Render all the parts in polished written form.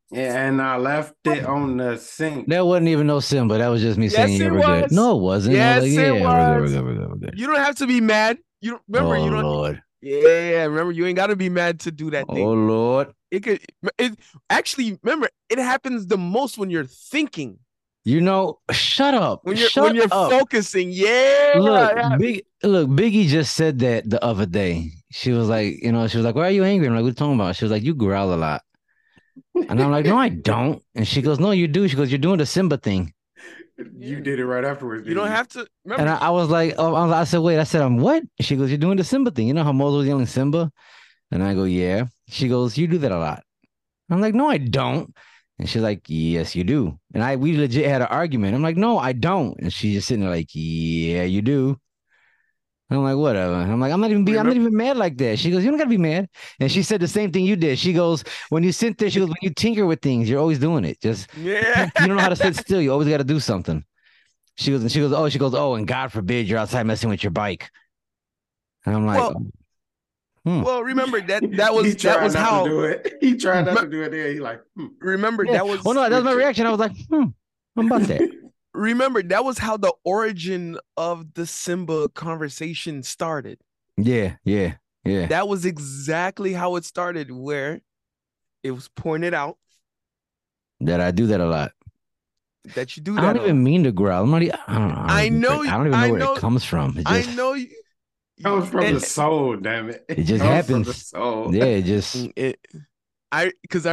And I left it on the sink. That wasn't even no Simba. That was just me saying, Yes, yeah, it we're good. was. No, it wasn't. I was like, Yes, it yeah, we're good, we're was. good, we're good, we're good. You don't have to be mad. You don't remember. Oh You don't. Lord. Yeah, remember. You ain't got to be mad to do that Oh thing. Lord. It could. It actually remember. It happens the most when you're thinking. You know, shut up. When you're Shut up. focusing. Yeah. Look, Yeah. Biggie just said that the other day. She was like, she was like, why are you angry? I'm like, what are you talking about? She was like, you growl a lot. And I'm like, no, I don't. And she goes, no, you do. She goes, you're doing the Simba thing. You did it right afterwards. You don't have to remember. And I was like, oh, I said, wait. I said, I'm what? She goes, you're doing the Simba thing. You know how Moses was yelling Simba? And I go, yeah. She goes, you do that a lot. I'm like, no, I don't. And she's like, yes, you do. And we legit had an argument. I'm like, no, I don't. And she's just sitting there like, yeah, you do. I'm like, whatever. I'm like, I'm not even mad like that. She goes, you don't gotta be mad. And she said the same thing you did. She goes, when you sit there, she goes, when you tinker with things, you're always doing it. Just Yeah. you don't know how to sit still. You always got to do something. She goes, oh, and God forbid you're outside messing with your bike. And I'm like, well, remember that was how to do it. He tried not to do it there. He like, remember yeah. that was. Oh no, that was my reaction. I was like, I'm about that. Remember that was how the origin of the Simba conversation started. Yeah. That was exactly how it started, where it was pointed out that I do that a lot. That you do that. I don't even mean to growl. I don't even know where it comes from. I know you. Comes from the soul, damn it. It just happens. From the soul. Yeah, it just. I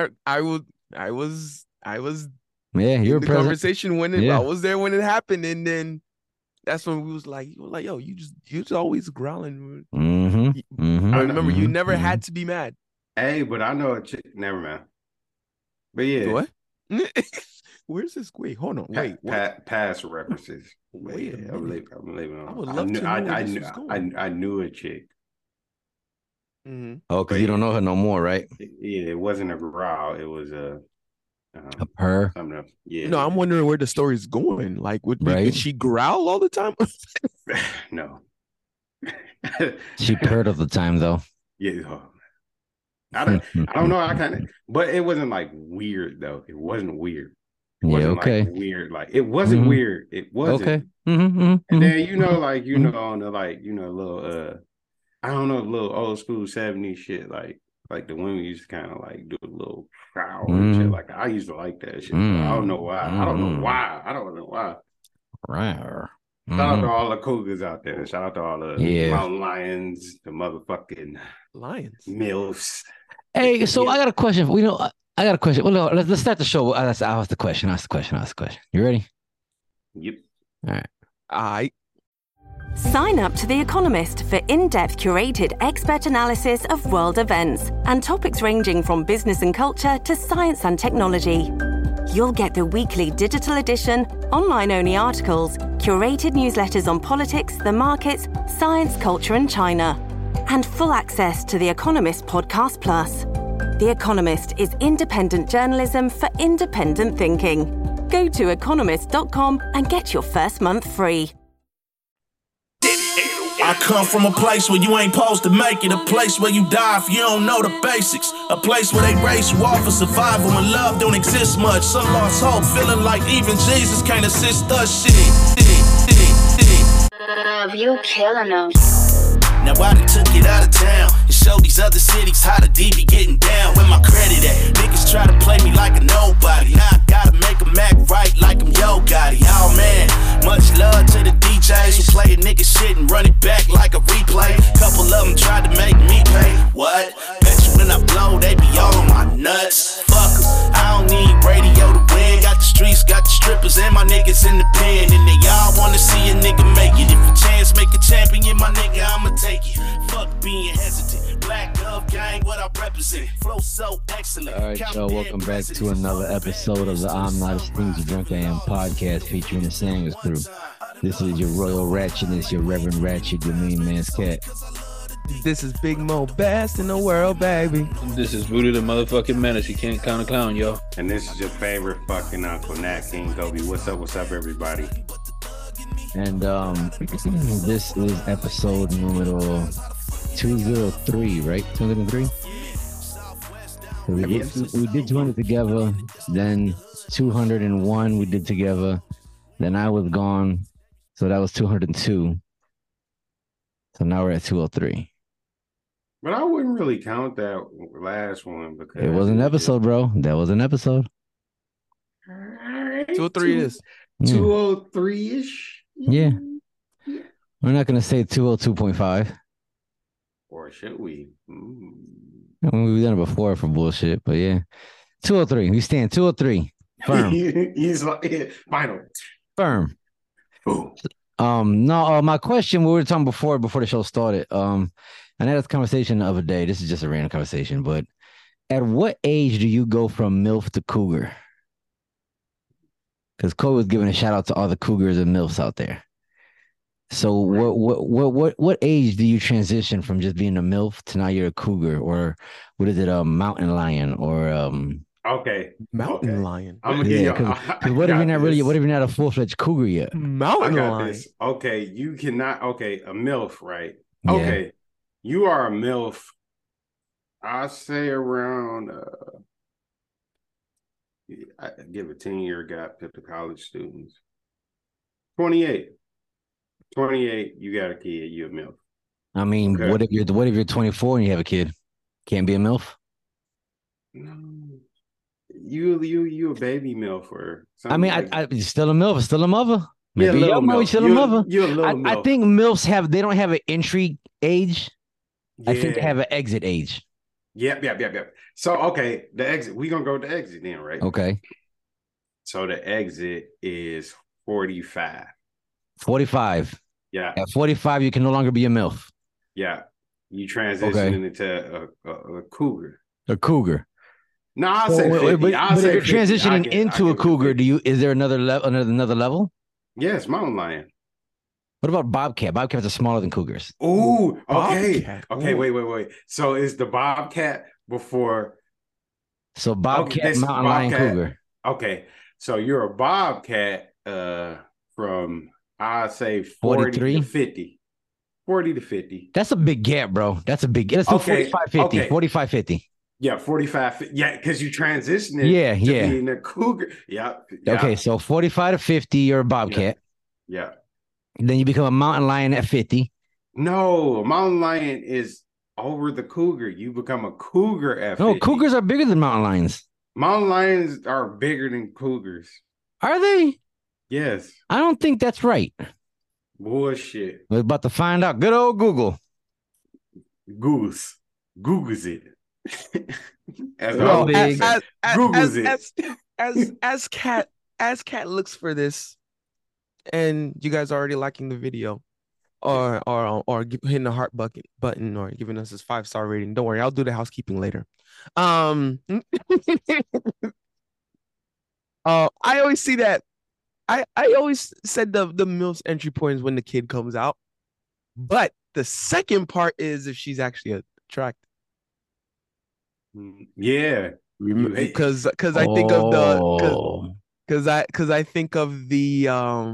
was. Yeah, you're in the conversation when I was there when it happened, and then that's when we was like, yo, you just always growling. Mm-hmm. I remember you never had to be mad. Hey, but I know a chick. Never mind. But yeah, what? Where's this? Wait, hold on. Wait, past references. Wait, I'm leaving on. I would love to know where this was going. I knew a chick. Mm-hmm. Oh, because you don't know her no more, right? Yeah, it wasn't a growl. It was a purr. Yeah. No, I'm wondering where the story's going. Like, would she growl all the time? No. She purred all the time, though. Yeah. I don't know. I kind of, but it wasn't like weird though. It wasn't weird. It wasn't like weird. Like it wasn't weird. It wasn't. Okay. And then like on the little I don't know, little old school 70s shit. Like the women used to kind of like do a little prowl and shit. Like I used to like that shit. I don't know why. I don't know why. Right. Shout out to all the cougars out there. Shout out to all the mountain lions, the motherfucking lions, milfs. Hey, so I got a question. I got a question. Well, no, let's start the show. I'll ask the question. You ready? Yep. All right. I Sign up to The Economist for in-depth curated expert analysis of world events and topics ranging from business and culture to science and technology. You'll get the weekly digital edition, online-only articles, curated newsletters on politics, the markets, science, culture, and China, and full access to The Economist Podcast Plus. The Economist is independent journalism for independent thinking. Go to economist.com and get your first month free. I come from a place where you ain't supposed to make it, a place where you die if you don't know the basics, a place where they raise you off for survival and love don't exist much. Some lost hope, feeling like even Jesus can't assist us. Love, you killing us. Now I done took it out of town and show these other cities how the D be getting down. Where my credit at? Niggas try to play me like a nobody. Now I gotta make them act right like I'm Yo Gotti. Oh man, much love to the DJs who play a nigga shit and run it back like a replay. Couple of them tried to make me pay. What? Bet you when I blow, they be all on my nuts. Fuck 'em, I don't need radio to win. Got the streets, got the strippers and my niggas in the pen. And they all wanna see a nigga make it. If a chance make a champion, my nigga, I'ma take it. Fuck being hesitant. Black Dove Gang, what I represent. Flow so excellent. All right, y'all, welcome back to another episode of the I'm Not as Things You Drunk I Am podcast featuring the Sanders crew. This is your Royal Ratchetness, your Reverend Ratchet, your main man's cat. This is Big Mo, best in the world, baby. This is Voodoo the motherfucking menace. You can't count a clown, yo. And this is your favorite fucking Uncle Nat King Kobe. What's up, everybody? And this is episode numero 203, right? 203? So we did 200 together. Then 201 we did together. Then I was gone. So that was 202. So now we're at 203. But I wouldn't really count that last one because It was an episode, bro. That was an episode. 203 is 203-ish. Yeah. We're not going to say 202.5. Or should we? I mean, we've done it before for bullshit, but yeah. 203. We stand 203. Firm. He's like, yeah, final. Firm. Ooh. No, my question we were talking before the show started. I had this conversation the other day. This is just a random conversation, but at what age do you go from MILF to cougar? Because Cole was giving a shout out to all the cougars and MILFs out there. So what age do you transition from just being a MILF to now you're a cougar, or what is it, a mountain lion, or Okay. mountain lion. I'm gonna give you. Because what if you're not a full-fledged cougar yet? Mountain I got lion. this. Okay, you cannot. Okay, a MILF, right? Yeah. Okay, you are a MILF. I say around. I give a 10-year gap to the college students. 28. 28, you got a kid, you a MILF. I mean, Okay. what if you're 24 and you have a kid? Can't be a MILF? No. You a baby MILF or something. I mean, like I still a MILF, still a mother. You're a Maybe little you're MILF. still a mother. You're a little I MILF. think MILFs they don't have an entry age. I think they Yeah. have an exit age. Yep. So okay, the exit. We're gonna go with the exit then, right? Okay. So the exit is 45. 45. Yeah, At 45, you can no longer be a MILF. yeah. You transitioning into a cougar. A cougar. No, I'll say 50. But I'll if say you're 50. transitioning I into a give it cougar, 50. is there another level? Yes, mountain lion. What about bobcat? Bobcats are smaller than cougars. Ooh, okay. Bobcat. Okay, Ooh. wait. So is the bobcat before? So bobcat, this mountain lion, bobcat- cougar. Okay, so you're a bobcat from I'd say 40 43? to 50. 40 to 50. That's a big gap, bro. That's a big. Let's do Okay, 45, 50. okay. 45, 50. Yeah, 45. Yeah, because you transitioning Yeah, to yeah. being a cougar. Yeah. Okay, so 45 to 50, you're a bobcat. Yeah. Then you become a mountain lion at 50. No, a mountain lion is over the cougar. You become a cougar at 50. No, cougars are bigger than mountain lions. Mountain lions are bigger than cougars. Are they? Yes. I don't think that's right. Bullshit. We're about to find out. Good old Google. Googles it. As Well, always, big. Googles it. as Cat looks for this, and you guys are already liking the video, or hitting the heart button or giving us his 5-star rating. Don't worry, I'll do the housekeeping later. I always see that. I always said the MILF's entry point is when the kid comes out, but the second part is if she's actually attractive. Yeah. Because I think of the Oh. because I think of the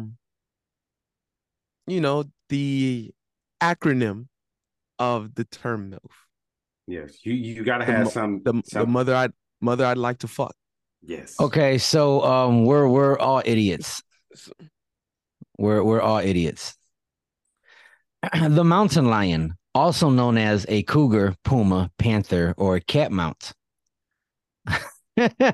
the acronym of the term MILF. Yes. You gotta have some The mother I'd like to fuck. Yes. Okay, so we're all idiots. We're all idiots. The mountain lion, also known as a cougar, puma, panther, or cat mount. They're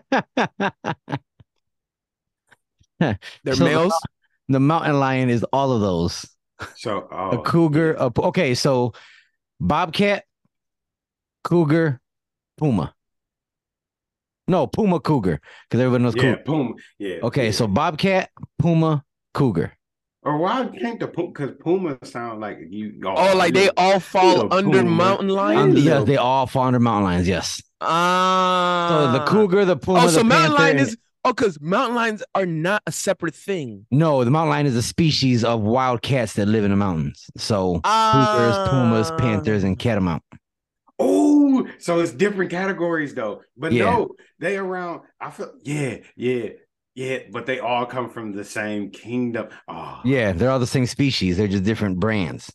So males. The mountain lion is all of those. So A cougar. Okay, so bobcat, cougar, puma. No, puma, cougar, because everyone knows yeah, cougar. puma. Yeah. Okay, yeah. so bobcat, puma, cougar. or why can't the puma? Because puma sound like you. Oh, like they all fall a under puma. mountain lion. Yes, they all fall under mountain lions. Yes. So the Ah. cougar, the puma, Oh, so the mountain panther, lion and- is because mountain lions are not a separate thing. No, the mountain lion is a species of wild cats that live in the mountains. So cougars, pumas, panthers, and catamount. Oh, so it's different categories though. But Yeah. no, they around. I feel yeah. But they all come from the same kingdom. Oh, Yeah, they're all the same species. They're just different brands.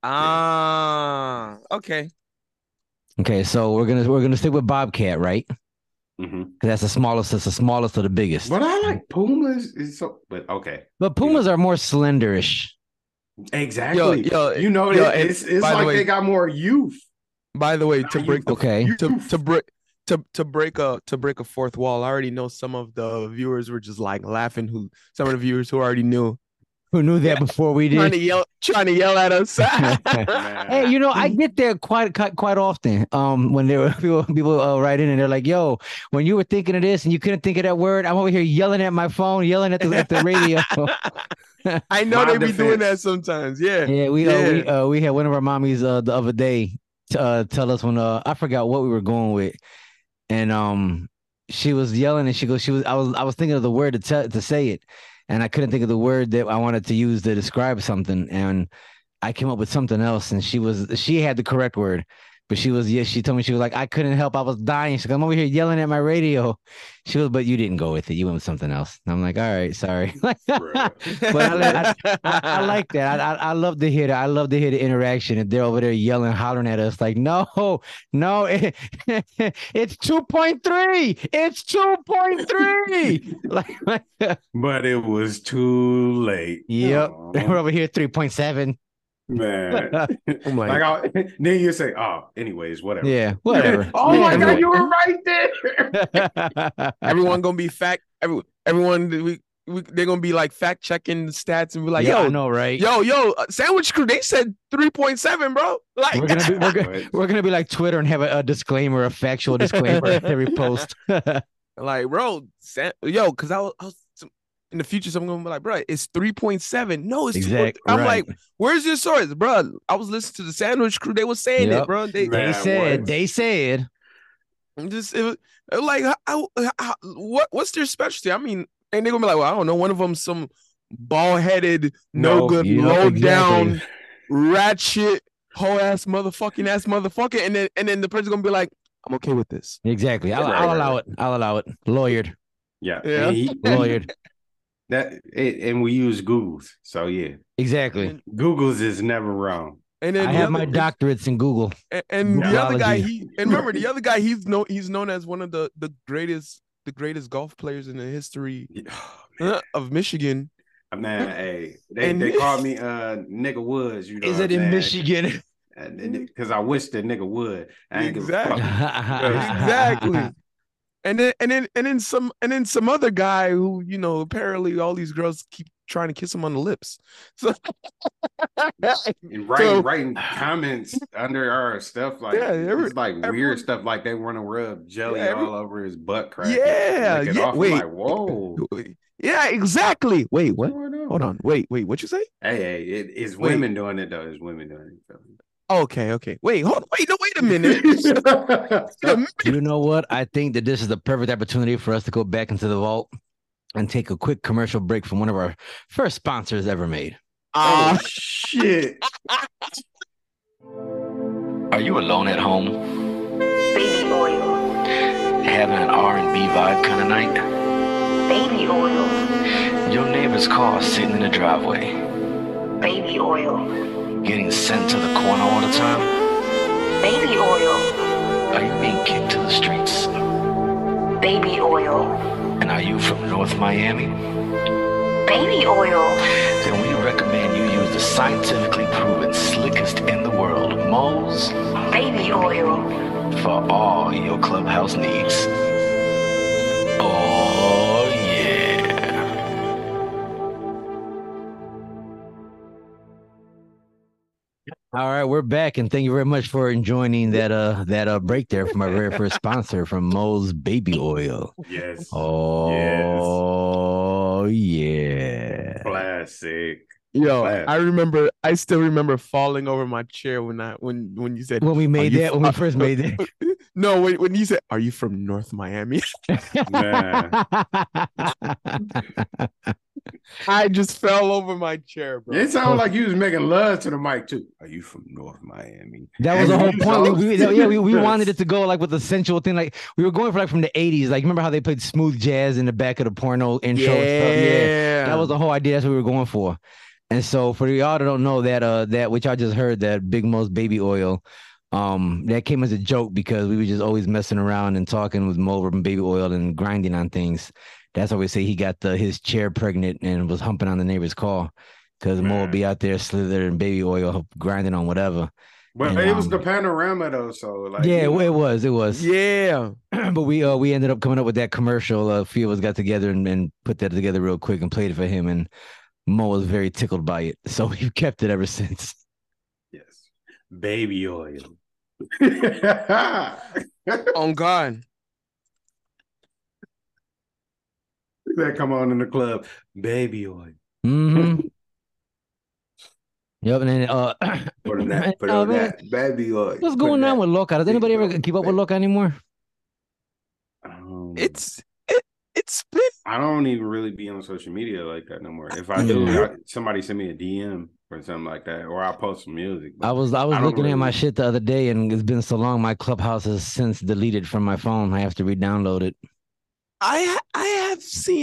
Ah, okay. Okay, so we're gonna stick with bobcat, right? Mhm. that's the smallest. It's the smallest of the biggest. But I like Pumas. It's so, but okay. But Pumas are more slenderish. Exactly. Yo, you know, yo, it's by the like way- they got more youth. By the way, to break the Okay. to break a fourth wall, I already know some of the viewers were just like laughing. Some of the viewers who already knew Who knew that before we trying did? to yell at us. Hey, you know, I get there quite often. When there were people write in and they're like, "Yo, when you were thinking of this and you couldn't think of that word, I'm over here yelling at my phone, yelling at the radio." I know My they be doing that defense. sometimes. Yeah. Yeah, we had one of our mommies the other day tell us when I forgot what we were going with, and she was yelling and she goes, I was thinking of the word to say it, and I couldn't think of the word that I wanted to use to describe something, and I came up with something else, and she had the correct word, but she told me, she was like, I couldn't help, I was dying. She's like, I'm over here yelling at my radio. She was, but you didn't go with it. You went with something else. And I'm like, all right, sorry. But I like that. I love to hear that. I love to hear the interaction. And they're over there yelling, hollering at us like, no, it's 2.3. It's 2.3. But it was too late. Yep. Aw, We're over here 3.7. man. Oh my Like then you say, oh, anyways, whatever. Yeah, whatever. Oh my Yeah, God, you were right there. Everyone gonna be everyone they're gonna be like fact checking the stats and be like, yeah, yo, I know, right? Sandwich Crew, they said 3.7, bro. Like We're gonna be like Twitter and have a disclaimer, a factual disclaimer every post. like, bro, because I was in the future, someone gonna be like, bro, it's 3.7. No, it's 2. I'm like, where's your source, bro? I was listening to the Sandwich Crew. They were saying it, bro. They said. I'm just like, what's their specialty? I mean, and they're gonna be like, well, I don't know. One of them, some bald-headed, no good, low down, ratchet, whole ass motherfucker, and then the person's gonna be like, I'm okay with this. Exactly. I'll allow it. I'll allow it. Lawyered. Yeah. Lawyered. And we use Google's. So yeah. Exactly. Google's is never wrong. And then I have my doctorates in Google. And the other guy, remember the other guy, he's known as one of the greatest golf players in the history of Michigan. Man, hey, they called me nigga Woods. You know, is it in Michigan? Because I wish that nigga would. I ain't exactly. Exactly. And then some other guy who, you know, apparently all these girls keep trying to kiss him on the lips. So writing comments under our stuff, like it's like weird stuff, like they want to rub jelly all over his butt crack. Wait, like, whoa. Yeah, exactly. Wait, what? Hold on. Wait, what you say? Hey, it's women doing it though. It's women doing it. Okay. Wait a minute. You know what? I think that this is the perfect opportunity for us to go back into the vault and take a quick commercial break from one of our first sponsors ever made. Oh, shit. Are you alone at home? Baby oil. Having an R&B vibe kind of night? Baby oil. Your neighbor's car sitting in the driveway? Baby oil. Getting sent to the corner all the time? Baby oil. Are you being kicked to the streets? Baby oil. And are you from North Miami? Baby oil. Then we recommend you use the scientifically proven slickest in the world, Moe's Baby oil. For all your clubhouse needs. Oh yeah. All right, we're back, and thank you very much for joining that break there from our very first sponsor, from Moe's Baby Oil. Yes. Oh yeah. Classic. Yo, I still remember falling over my chair when you said when we first made that. No, when you said, "Are you from North Miami?" I just fell over my chair, bro. It sounded like you was making love to the mic too. Are you from North Miami? That was the whole point. We wanted it to go like with the sensual thing. Like we were going for like from the 80s. Like remember how they played smooth jazz in the back of the porno intro and stuff? Yeah. That was the whole idea. That's what we were going for. And so for y'all that don't know that which I just heard, that Big Moe's Baby Oil, That came as a joke because we were just always messing around and talking with Mo rubbing baby oil and grinding on things. That's why we say he got his chair pregnant and was humping on the neighbor's car because Mo would be out there slithering baby oil, grinding on whatever. But And, it was the panorama though, so like yeah, you know. it was. Yeah. But we ended up coming up with that commercial. A few of us got together and put that together real quick and played it for him. And Mo was very tickled by it, so we've kept it ever since. Yes, baby oil. On God. That come on in the club, baby oil. Mm-hmm. Yep, and then Put on that baby oil. What's going on with Loca? Does anybody ever keep up with Loca anymore? It's been. I don't even really be on social media like that no more. If I do, somebody send me a DM or something like that, or I'll post some music. I was looking at my shit the other day, and it's been so long. My Clubhouse has since deleted from my phone. I have to re-download it. I have seen.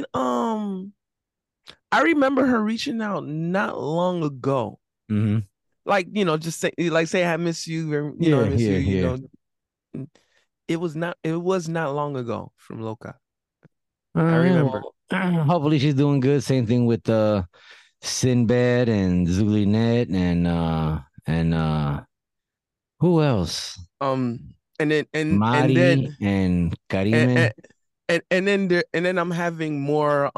I remember her reaching out not long ago. Mm-hmm. Like, just say I miss you. I miss you. You know, it was not long ago from Loca. I remember. Well, hopefully she's doing good. Same thing with Sinbad and Zulinet and who else? And then Mari and Karime. And then I'm having more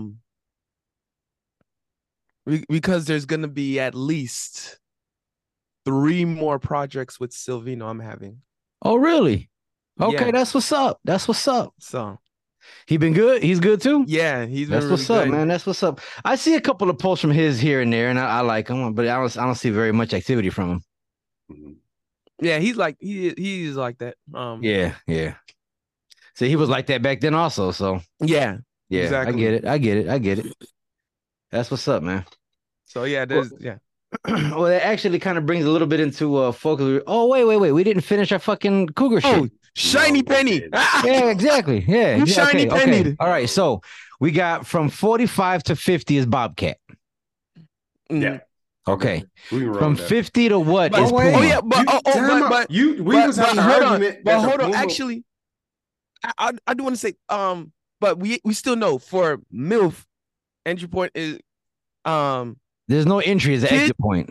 because there's gonna be at least 3 more projects with Silvino I'm having. Oh, really? Okay, Yeah. that's what's up. That's what's up. So He been good. He's good too. yeah, he's been That's really what's up, good. man. That's what's up. I see a couple of posts from his here and there, and I like him, but I don't see very much activity from him. Mhm. Yeah, he's like he's like that. Yeah. See, he was like that back then also. So Yeah. yeah, Exactly. I get it. That's what's up, man. So yeah, there's Well, that actually kind of brings a little bit into folklore. Oh, wait. We didn't finish our fucking cougar shit. Oh, Shiny Penny. Yeah, exactly. Yeah. You shiny pennied. All right. So we got from 45 to 50 is Bobcat. Yeah. Okay. We can roll From with that. 50 to what is But, Puma? yeah, but we was having an hold on. argument. But that the hold on, Puma- actually, I do want to say, but we still know for MILF, entry point is There's no entry as an Kid- exit point.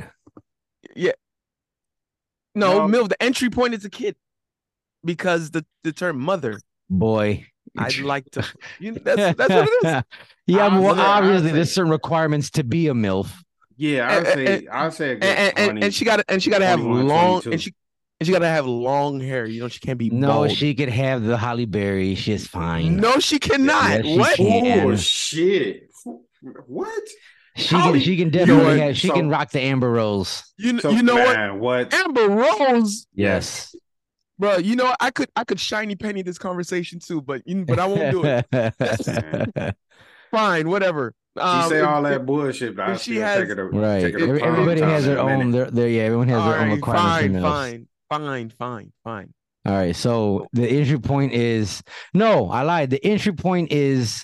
no, No. MILF, the entry point is a kid because the term mother, Boy. I'd like to that's what it is. Yeah, well, Honestly, obviously there's certain requirements to be a MILF. Yeah, I'll say a good 20, And she gotta have 21, long 22. and she gotta have long hair. She can't be No, bald. she could have the Holly Berry. She's fine. No, she cannot. Yes, she What? can. Oh shit! What? She can definitely have. She so- can rock the Amber Rose. You know what? Man, what? Amber Rose, Yes. bro. You know I could shiny penny this conversation too, but I won't do it. Fine, whatever. You say all that bullshit, but I if she still has- take it. Right. Take it a Everybody time has their in a own. minute. Everyone has All their own right, requirements. for MILFs. fine. All right. So the entry point is no. I lied. The entry point is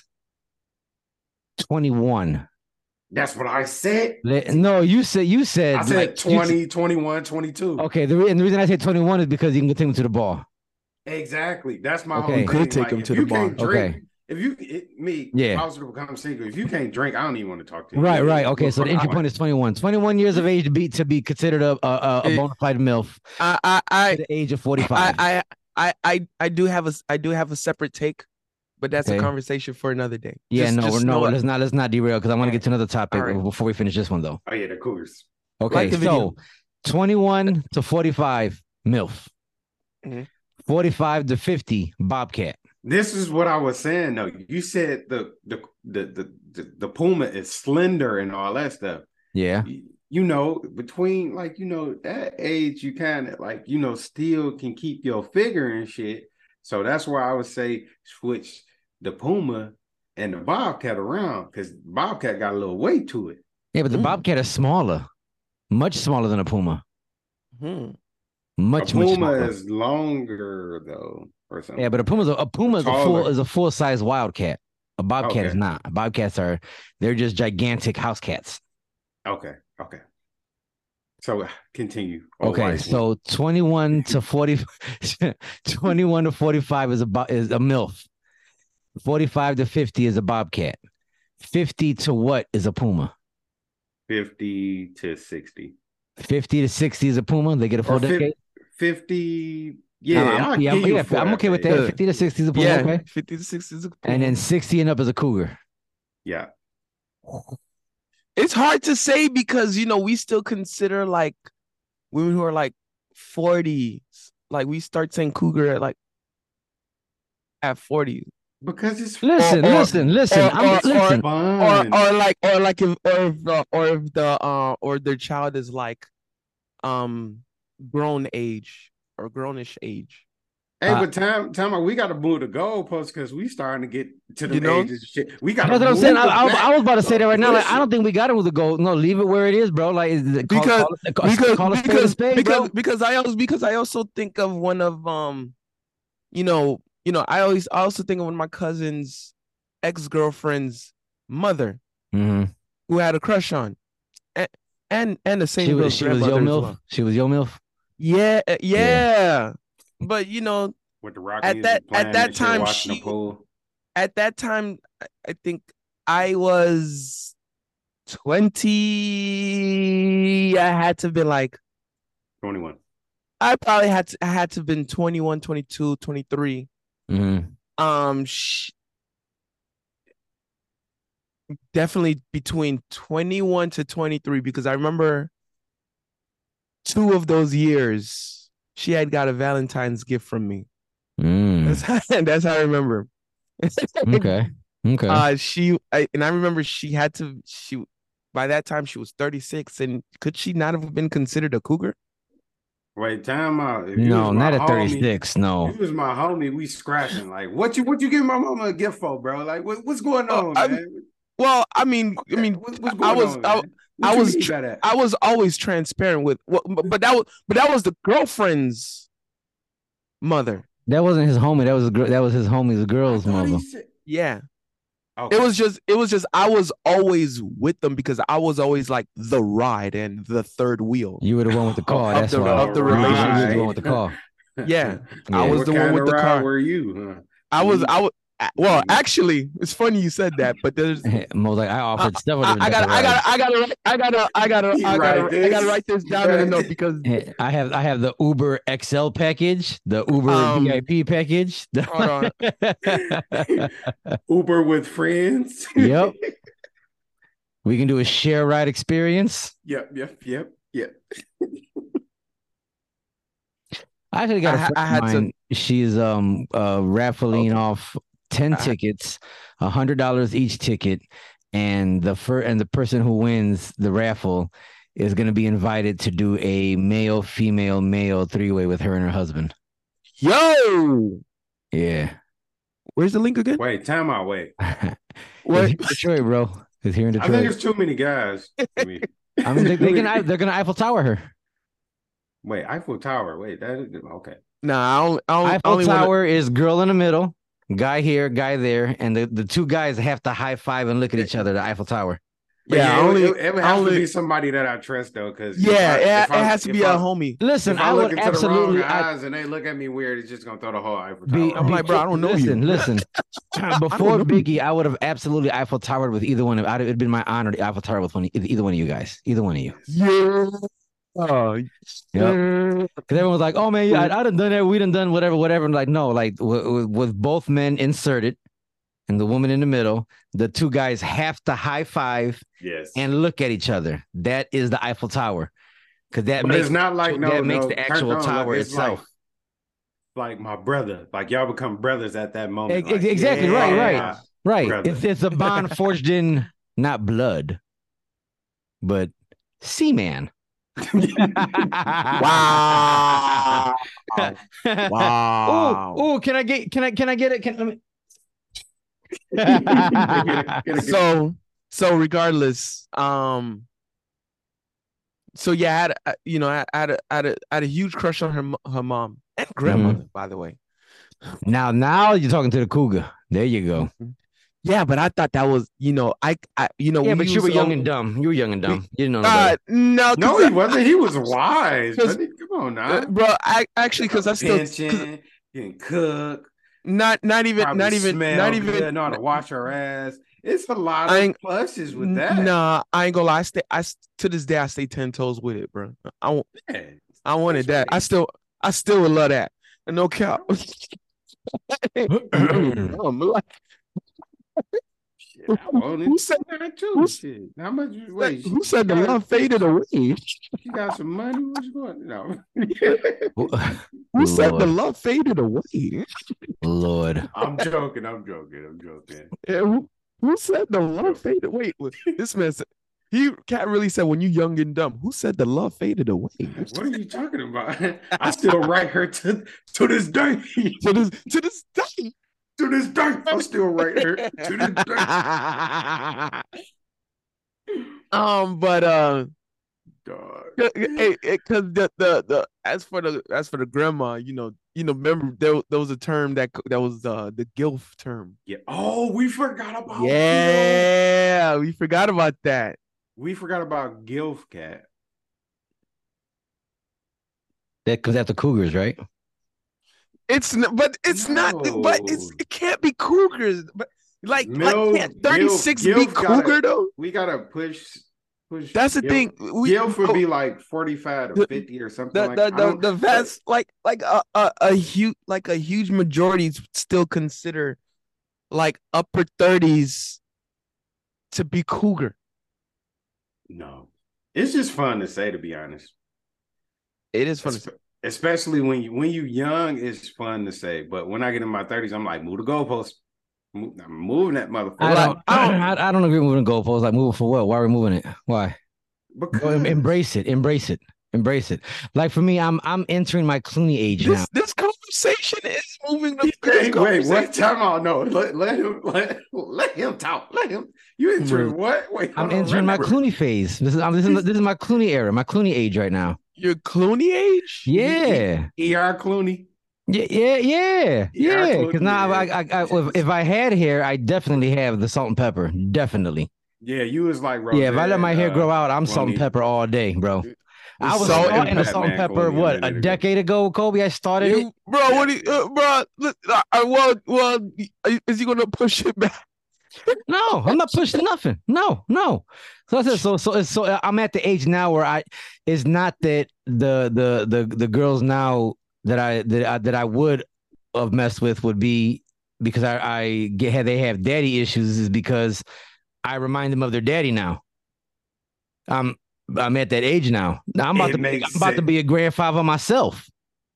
21. That's what I said. No, you said I said like, 20, 21, 22. Okay. And the reason I said 21 is because you can take them to the bar. Exactly. That's my Okay. whole You thing. could take Like, him if to you the bar. can't drink, Okay. if you Yeah. I was to become single. If you can't drink, I don't even want to talk to you. Right. Okay. So the entry point is 21. 21 years of age to be considered a bona fide MILF I to the age of 45. I do have a separate take, but that's a Okay. conversation for another day. Yeah, Just know it. let's not derail because I want to get to another topic All right. before we finish this one though. Oh yeah, the Cougars. Okay, Like the video. so 21 to 45 MILF, Mhm. 45 to 50 Bobcat. This is what I was saying though. You said the Puma is slender and all that stuff. Yeah, Between that age, you kind of still can keep your figure and shit. So that's why I would say switch the Puma and the Bobcat around because Bobcat got a little weight to it. yeah, but the Bobcat is smaller, much smaller than a Puma. Hmm. Much A Puma smaller. is longer though, or something. Yeah, but a Puma is Taller. a full size wildcat. A Bobcat is Okay. not. Bobcats they're just gigantic house cats. Okay. So continue. Oh, Okay, wise one. so 21 to 40, 21 to 45 is a MILF. 45 to 50 is a bobcat. 50 to what is a puma? 50 to 60. 50 to 60 is a puma. They get a full Or decade. 50. Yeah, I'm okay with that. 50 to 60 is a puma. Yeah, Okay. 50 to 60 is a And then 60 and up is a cougar. Yeah. It's hard to say because we still consider like women who are like 40s. Like we start saying cougar at 40. Because it's Listen. Listen. fun. Or their child is like grown age or grownish age. Hey, but time out. We got to move the goalposts because we starting to get to the ages and shit. We got. That's what I'm saying. I was about to say that right now. Like, I don't think we got it with the goal. No, leave it where it is, bro. Like call a spade, bro. Because I also think of one of I also think of one of my cousin's ex-girlfriend's mother who had a crush on, and the same. She was Yo MILF. Well. She was Yo MILF. Yeah. But with the rock at that time I think I was 20. I had to be like 21. I probably had to have been 21, 22, 23. Definitely between 21 to 23 because I remember 2 of those years she had got a Valentine's gift from me. That's how I remember. Okay. I remember by that time she was 36, and could she not have been considered a cougar? Wait, time out. No, not at 36. No. If he was my homie, we scratching. Like, what you give my mama a gift for, bro? Like, what's going on, man? Well, I mean, what's going on, I was always transparent with, but that was the girlfriend's mother. That wasn't his homie. That was his homie's girl's mother. Yeah. Okay. It was just I was always with them because I was always like the ride and the third wheel. You were the one with the car. Of the relationship. You were the one with the car. Yeah. I was the one with the car. Were you? Well, actually, it's funny you said that, but there's Mo, like I offered stuff. I gotta write this down in a note because I have the Uber XL package, the Uber VIP package. Hold on. Uber with friends. Yep. We can do a share ride experience. Yep. I actually got a friend of mine. She's raffling off 10 tickets, $100 each ticket, and the person who wins the raffle is going to be invited to do a male, female, male 3-way with her and her husband. Yo, yeah. Where's the link again? Wait, time out. Wait. What? It's Detroit, bro. It's here in Detroit. I think there's too many guys. I mean, they're gonna Eiffel Tower her. Wait, Eiffel Tower. Wait, that is okay. No, Eiffel Tower is girl in the middle, guy here, guy there, and the 2 guys have to high five and look at each other. The Eiffel Tower. But yeah, it would have to be somebody that I trust though, because it has to be a homie. Listen, I would absolutely. Eyes and they look at me weird. It's just gonna throw the whole Eiffel Tower. I'm like, bro, I don't know you. Listen. Before Biggie, I would have absolutely Eiffel Towered with either one. It'd been my honor to Eiffel Tower with either one of you guys. Either one of you. Yeah. Oh, yeah. Because everyone was like, "Oh man, I done done that. We done whatever." And like, no, like with both men inserted and the woman in the middle, the 2 guys have to high five and look at each other. That is the Eiffel Tower. Because that makes it's not like makes the actual tower itself. Like my brother, like y'all become brothers at that moment. Exactly, right. It's a bond forged in not blood, but seaman. Wow. Wow. Oh, can I get it? So regardless, so yeah, I had a huge crush on her mom and grandmother, by the way. Now you're talking to the cougar. There you go. Yeah, but I thought that was, I Yeah, we but you use were young all- and dumb. You were young and dumb. You didn't know no better. no, No, he wasn't. He was wise. 'Cause- Buddy. Come on now. bro. I actually because I still Pension, getting cooked, not even smell good, know how to wash her ass. It's a lot I of ain't- pluses with that. Nah, I ain't gonna lie. To this day I stay 10 toes with it, bro. Yeah. I wanted That's that. I still would love that. And no cap. Shit, I wanted Who said that too? who- Shit. How much? Wait, Who said the you got- love faded away? You got some money? What's going on? Who said the Lord. love faded away? Lord. I'm joking. Yeah, who said the love faded? Wait, this man said Cat really said when you young and dumb. Who said the love faded away? What are you talking about? I still write her to this day. To this day. To this day, I still write her to this day. But Dog. because the as for the grandma, remember there was a term that was the gilf term. Yeah. Oh, we forgot about Yeah, we forgot about that. We forgot about Gilf Cat. That because that's the Cougars, right? But it can't be cougars. But can't 36 be cougar though? We gotta push. That's the Gilf. thing. Gilf would be like 45 to 50 or something like that. The vast a huge majority still consider like upper 30s to be cougar. No, it's just fun to say, to be honest. It is fun to say. Especially when you young, it's fun to say. But when I get in my 30s, I'm like, move the goalpost. I'm moving that motherfucker. I don't agree with moving the goalposts. Like, moving for what? Why are we moving it? Why? Because Embrace it. Like for me, I'm entering my Clooney age now. This conversation is moving the wait, what? Time out. No, let him talk. Let him. You entering what? Wait, I'm entering my Clooney phase. This is my Clooney era, my Clooney age right now. Your Clooney age? Yeah. ER Clooney. Yeah. Clooney, Because now, if I had hair, I definitely have the salt and pepper. Definitely. Yeah, you was like, yeah. If I let my hair grow out, I'm salt and pepper all day, bro. I was starting the salt and pepper. What, a decade ago, Kobe? I started it, bro. What? Well, is he gonna push it back? No, I'm not pushing nothing. No. So I said, so I'm at the age now where it's not that the girls now that I would have messed with would be because they have daddy issues, is because I remind them of their daddy now. I'm at that age now. I'm about to be a grandfather myself.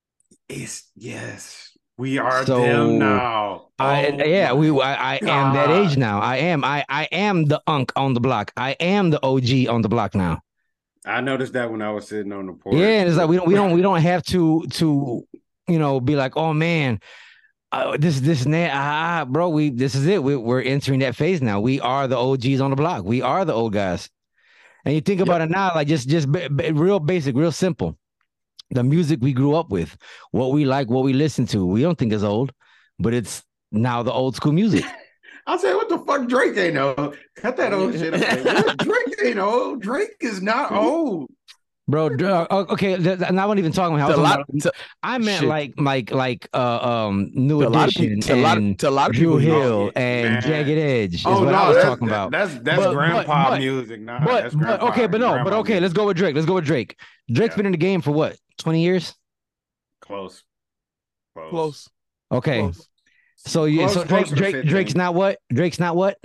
Yes. We are them now. I am that age now. I am the unk on the block. I am the OG on the block now. I noticed that when I was sitting on the porch. Yeah, and it's like we don't have to be like, oh man, this and that. Bro, this is it. We're entering that phase now. We are the OGs on the block. We are the old guys. And you think about it now, like just real basic, real simple. The music we grew up with, what we like, what we listen to, we don't think is old, but it's now the old school music. I'll say, what the fuck, Drake ain't old. Cut that old shit up. Drake ain't old. Drake is not old. Bro, okay, and I wasn't even talking about I meant like New Edition and Drew Hill and Jagged Edge is what I was talking about. That's grandpa music. Nah, that's grandpa. Okay, let's go with Drake. Drake's been in the game for what, 20 years? Close. Okay. Close. So Drake's not what? Drake's not what?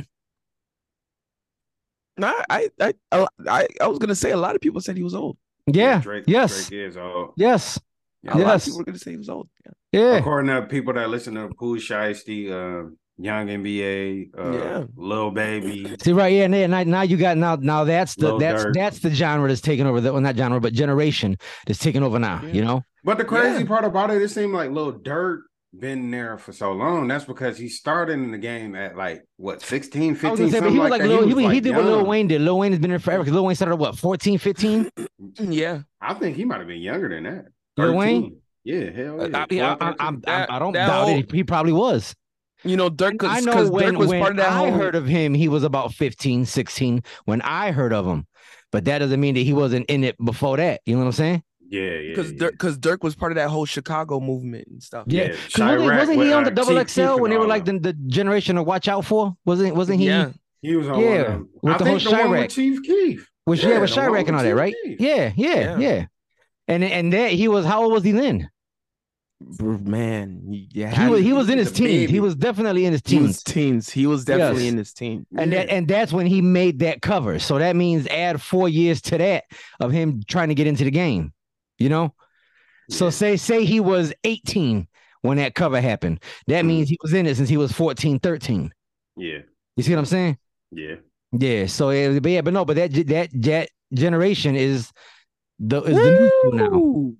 Nah, I was gonna say a lot of people said he was old. Yeah. Drake is old. Yes. A lot of people were gonna say he was old. Yeah. According to people that listen to Pooh Shiesty, Young NBA, Lil Baby. See, right, yeah, now you got now that's the genre that's taking over. Not genre, but generation that's taking over now. Yeah. But the crazy part about it seemed like Lil Durk been there for so long. That's because he started in the game at like what, 16, 15. I was gonna say, but he was he did what Lil Wayne did. Lil Wayne has been there forever because Lil Wayne started at what, 14, 15? Yeah, I think he might have been younger than that. Lil Wayne? Yeah, hell yeah. I don't doubt it. He probably was. You know, Dirk, I because know Dirk was part of that I whole. heard of him, he was about 15, 16 when I heard of him. But that doesn't mean that he wasn't in it before that. You know what I'm saying? Yeah. Because Dirk was part of that whole Chicago movement and stuff. Yeah. Yeah, 'Cause wasn't with, he on the Chief double Keef XL when and they were all like them. the generation to watch out for? Wasn't he? Yeah. He was on Yeah, one of them. with I the think whole the one with Chirac. Chief Keef. With Yeah, with the one Chirac with and all that, Chief right? Keef. Yeah. And that he was, how old was he then? Man, He was in his a teens. baby. He was definitely in his He was teens. teens. He was definitely Yes. in his teen. And that's when he made that cover. So that means add 4 years to that of him trying to get into the game. You know? So say he was 18 when that cover happened. That means he was in it since he was 14, 13. Yeah. You see what I'm saying? Yeah. Yeah. So but that generation is the new school now. Woo!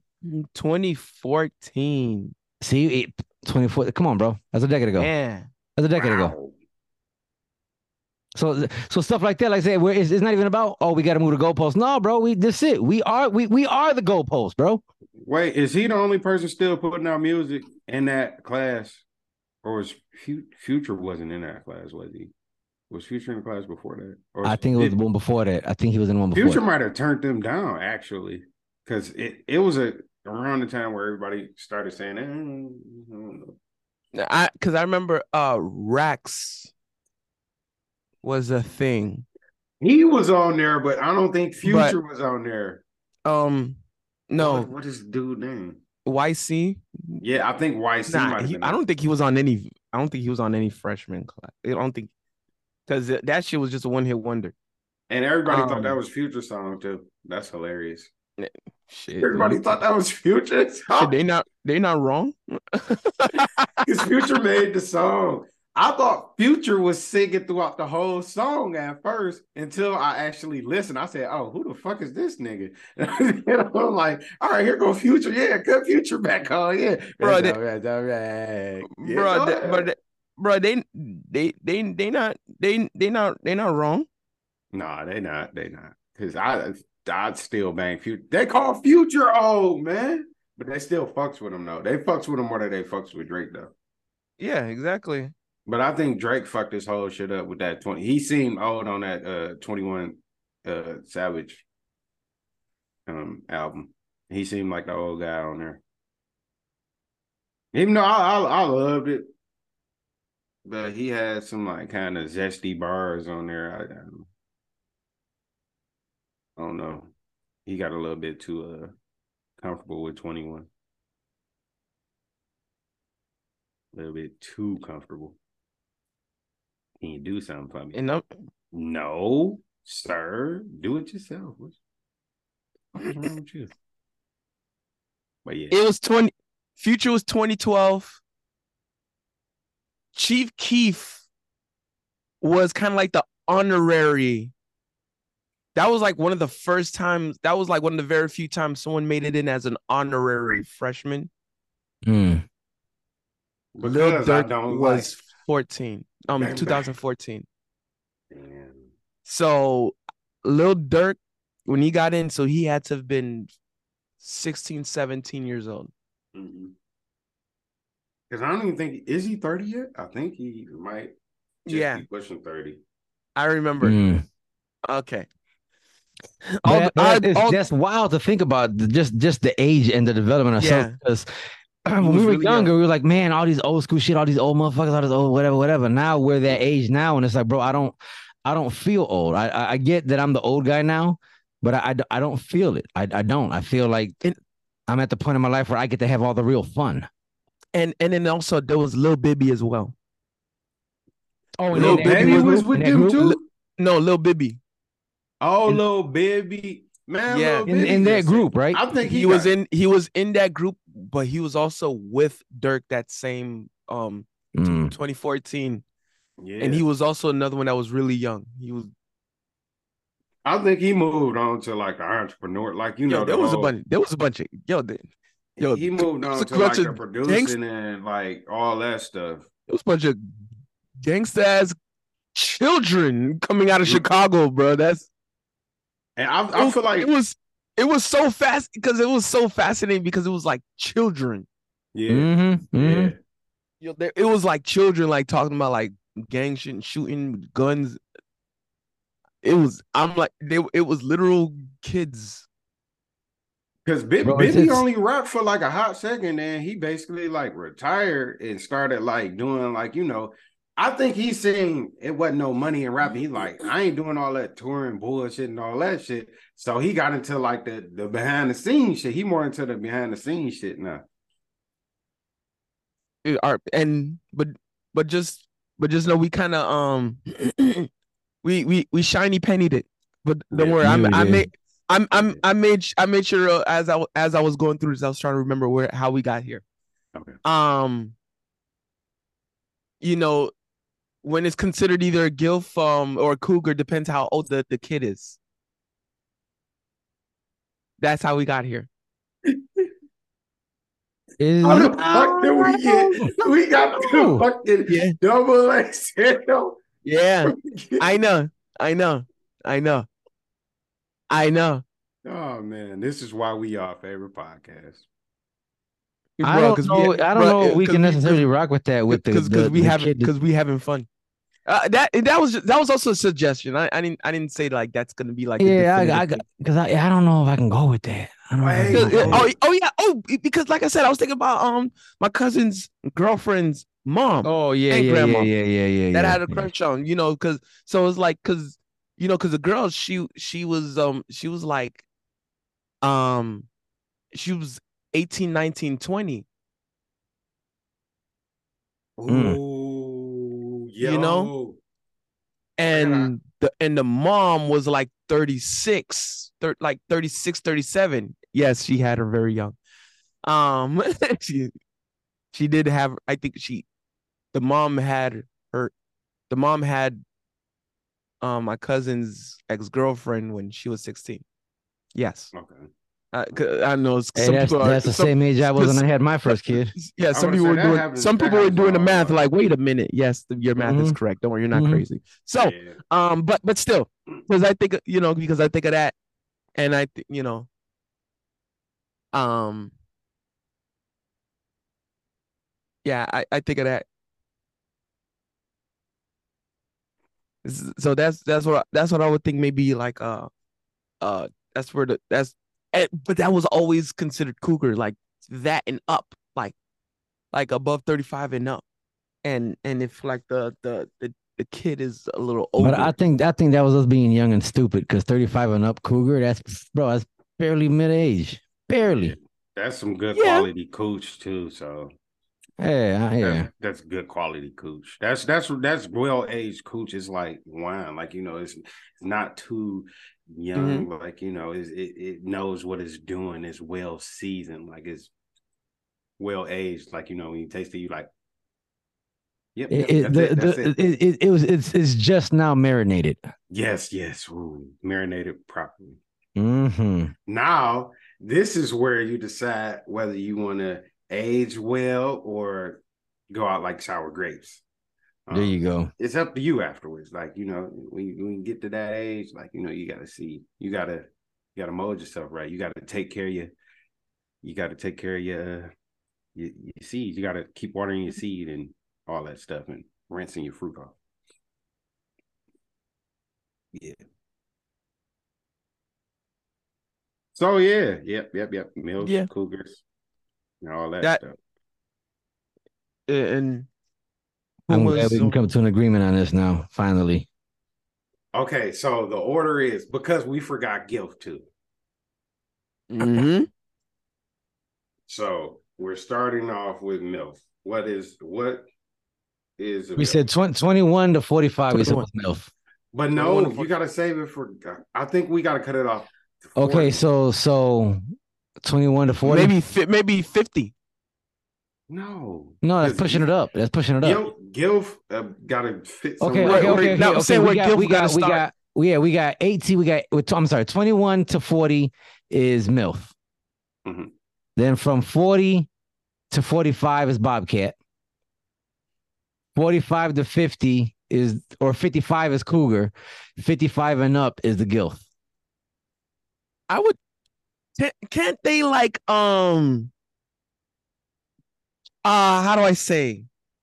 2014. See, 24. Come on, bro. That's a decade ago. Man. That's a decade ago. So stuff like that, like I said, where it's not even about, oh, we got to move the goalposts. No, bro, that's it. We are the goalposts, bro. Wait, is he the only person still putting out music in that class, or is Future wasn't in that class? Was he? Was Future in the class before that? Or I think it was the one before that. I think he was in the one before. Future might have turned them down actually, because it was around the time where everybody started saying, I don't know. Because I remember Rax was a thing. He was on there, but I don't think Future was on there. No. What is the dude's name? YC. Yeah, I think YC might have been. I don't think he was on any. I don't think he was on any freshman class. I don't think, because that shit was just a one-hit wonder. And everybody thought that was Future song too. That's hilarious. Shit, everybody thought that was Future song. They not wrong. Because Future made the song. I thought Future was singing throughout the whole song at first until I actually listened. I said, "Oh, who the fuck is this nigga?" And I'm like, "All right, here go Future. Yeah, cut Future back on. Yeah, bro. Bro, they not wrong. Nah, they not. Because I'd still bang Future. They call Future old, man, but they still fucks with him though. They fucks with him more than they fucks with Drake though. Yeah, exactly. But I think Drake fucked this whole shit up with that 20. He seemed old on that 21 Savage album. He seemed like the old guy on there. Even though I loved it, but he had some like kind of zesty bars on there. I don't know. He got a little bit too comfortable with 21. A little bit too comfortable. Can you do something for me? No, sir. Do it yourself. What's wrong with you? But yeah. It was Future was 2012. Chief Keef was kind of like the honorary. That was like one of the first times. That was like one of the very few times someone made it in as an honorary freshman. Because Lil Durk was 14. 2014. Damn. So Lil Durk, when he got in, so he had to have been 16, 17 years old. Because I don't even think, is he 30 yet? I think he might just be pushing 30. I remember. Okay. That's wild to think about, just the age and the development of stuff. Because when we were younger, we were like, man, all these old school shit, all these old motherfuckers, all this old whatever. Now we're that age now, and it's like, bro, I don't feel old. I get that I'm the old guy now, but I don't feel it. I don't. I feel like I'm at the point in my life where I get to have all the real fun. And then also there was Lil Bibby as well. Oh, Lil Bibby was with them too? No, Lil Bibby. Oh, Lil Bibby. Man, yeah, in that group, right? I think he was in that group, but he was also with Dirk that same 2014. Yeah. And he was also another one that was really young. I think he moved on to like an entrepreneur, like there was a bunch of he moved on to like the producing and like all that stuff. It was a bunch of gangsta ass children coming out of Chicago, bro. And I feel like it was so fast because it was so fascinating because it was like children. Yeah. Yeah. It was like children like talking about like gang shit and shooting with guns. I'm like it was literal kids. Because Bro, Bibby only rapped for like a hot second, and he basically like retired and started like doing like, I think he's saying it wasn't no money in rapping. He's like, I ain't doing all that touring bullshit and all that shit. So he got into like the behind the scenes shit. He more into the behind the scenes shit now. But just know we kind of we shiny pennied it. But don't worry, I made sure as I was going through this, I was trying to remember how we got here. Okay. When it's considered either a gilf or a cougar, depends how old the kid is. That's how we got here. How the fuck did we get? We got the fucking double XL. Yeah, I know. Oh man, this is why we are favorite podcast. I don't know if we can necessarily rock with that because we having fun. That was also a suggestion. I didn't say like that's gonna be like I don't know if I can go with that. Because like I said, I was thinking about my cousin's girlfriend's mom. Oh yeah, and grandma. Yeah. That I had a crush on, because the girl she was like she was 18, 19, 20. Ooh, and the mom was like 36, 37. Yes, she had her very young. She did have, I think the mom had my cousin's ex-girlfriend when she was 16. Yes. Okay. I know that's the same age I was when I had my first kid. Yeah, some people were doing the math like, wait a minute. Yes, your math is correct. Don't worry, you're not crazy. So, but still, because I think of that, and I think I think of that. So that's what I would think maybe like that's where but that was always considered cougar, like that and up, like above 35 and up, and if like the kid is a little older. But I think that was us being young and stupid, because 35 and up cougar, that's barely mid-age, barely. Yeah, that's some good quality cooch too. So that's good quality cooch. That's well-aged cooch. It's like wine, like it's not too young, like it knows what it's doing. It's well seasoned, like it's well aged, like when you taste it, you like it's just now marinated. Yes. Ooh, marinated properly. Mm-hmm. Now this is where you decide whether you want to age well or go out like sour grapes. There you go. It's up to you afterwards. Like, when you get to that age, like, you got to see, you got to mold yourself right. You got to take care of your seeds. You got to keep watering your seed and all that stuff and rinsing your fruit off. Yeah. So, yeah. Yep. Mills, cougars, and all that stuff. And I'm glad we can come to an agreement on this now, finally. Okay, so the order is, because we forgot Gilf too. Mm-hmm. So we're starting off with MILF. What is we said 21 to 45 is MILF. But no, you gotta save it for, I think we gotta cut it off. Okay, so 21 to 40. Maybe 50. No, that's pushing it up. Gilf gotta fit. Okay. We got 18. I'm sorry, 21 to 40 is MILF. Mm-hmm. Then from 40 to 45 is Bobcat. 45 to 50 or 55 is Cougar. 55 and up is the Gilf. Can't they like how do I say?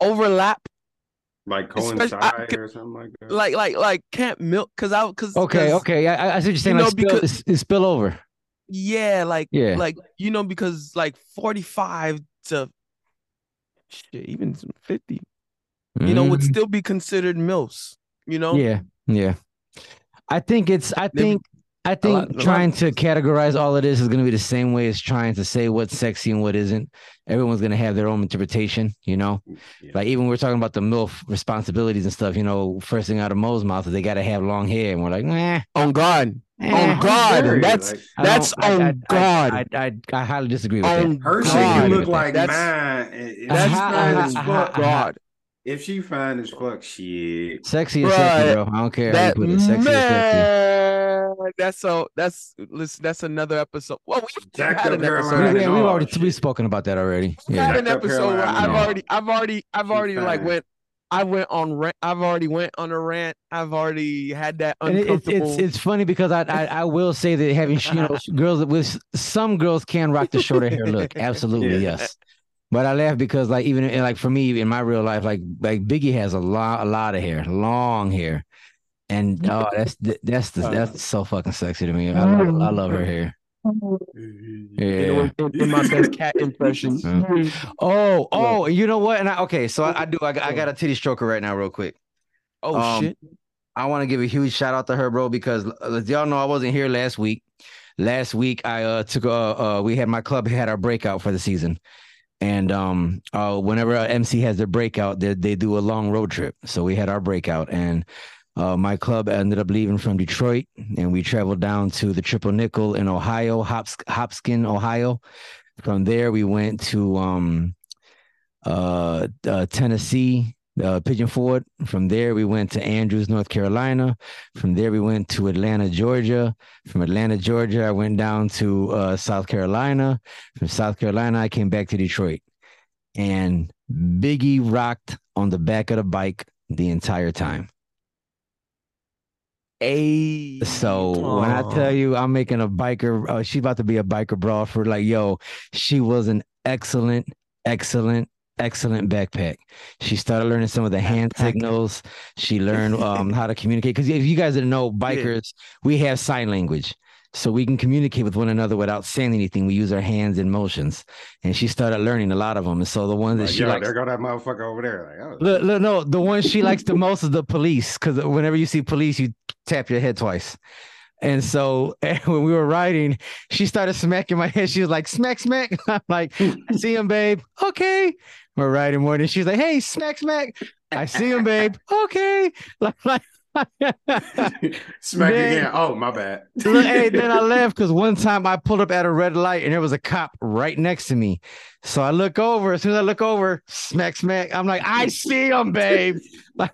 overlap, Like especially coincide or something like that. like Camp Milk, because Okay. I see what you're saying. Like spill over. Yeah, like Yeah. because like 45 to shit, even 50, would still be considered MILFs, Yeah. I think trying to categorize all of this is going to be the same way as trying to say what's sexy and what isn't. Everyone's going to have their own interpretation, Like even we're talking about the MILF responsibilities and stuff, first thing out of Mo's mouth is they got to have long hair. And we're like, nah. On God. On God. That's on God. I highly disagree with that. Her shit can look like mine. That's fine as fuck. God. If she fine as fuck, shit. Sexy is sexy, bro. I don't care how you put it. Sexy is sexy. That's another episode. Well, we've spoken about that already. Yeah. Had an episode where I've already like went on a rant. I've already had that uncomfortable. It's funny because I will say that having some girls can rock the shorter hair look. Absolutely, yes. But I laugh because like even like for me in my real life, like Biggie has a lot of hair, long hair, and that's so fucking sexy to me. I love her hair. Yeah, in my best cat impression. Oh, you know what? And I got a titty stroker right now, real quick. Shit! I want to give a huge shout out to her, bro, because as y'all know, I wasn't here last week. Last week, I my club had our breakout for the season. And whenever MC has their breakout, they do a long road trip. So we had our breakout, and my club ended up leaving from Detroit, and we traveled down to the Triple Nickel in Ohio, Hopkins, Ohio. From there, we went to Tennessee, Pigeon Forge. From there, we went to Andrews, North Carolina. From there, we went to Atlanta, Georgia. From Atlanta, Georgia, I went down to South Carolina. From South Carolina, I came back to Detroit. And Biggie rocked on the back of the bike the entire time. So when I tell you I'm making a biker, she's about to be a biker brawl for she was an excellent backpack. She started learning some of the hand signals. She learned how to communicate. Because if you guys didn't know, bikers, we have sign language. So we can communicate with one another without saying anything. We use our hands and motions. And she started learning a lot of them. And so the one that she likes... there go that motherfucker over there. Look, no, the one she likes the most is the police. Because whenever you see police, you tap your head twice. And so when we were riding, she started smacking my head. She was like, smack, smack. I'm like, I see him, babe. Okay. We're riding more. And she's like, hey, smack, smack. I see him, babe. Okay. Like smack again. Oh, my bad. Then I left because one time I pulled up at a red light and there was a cop right next to me. So I look over. As soon as I look over, smack, smack. I'm like, I see him, babe. But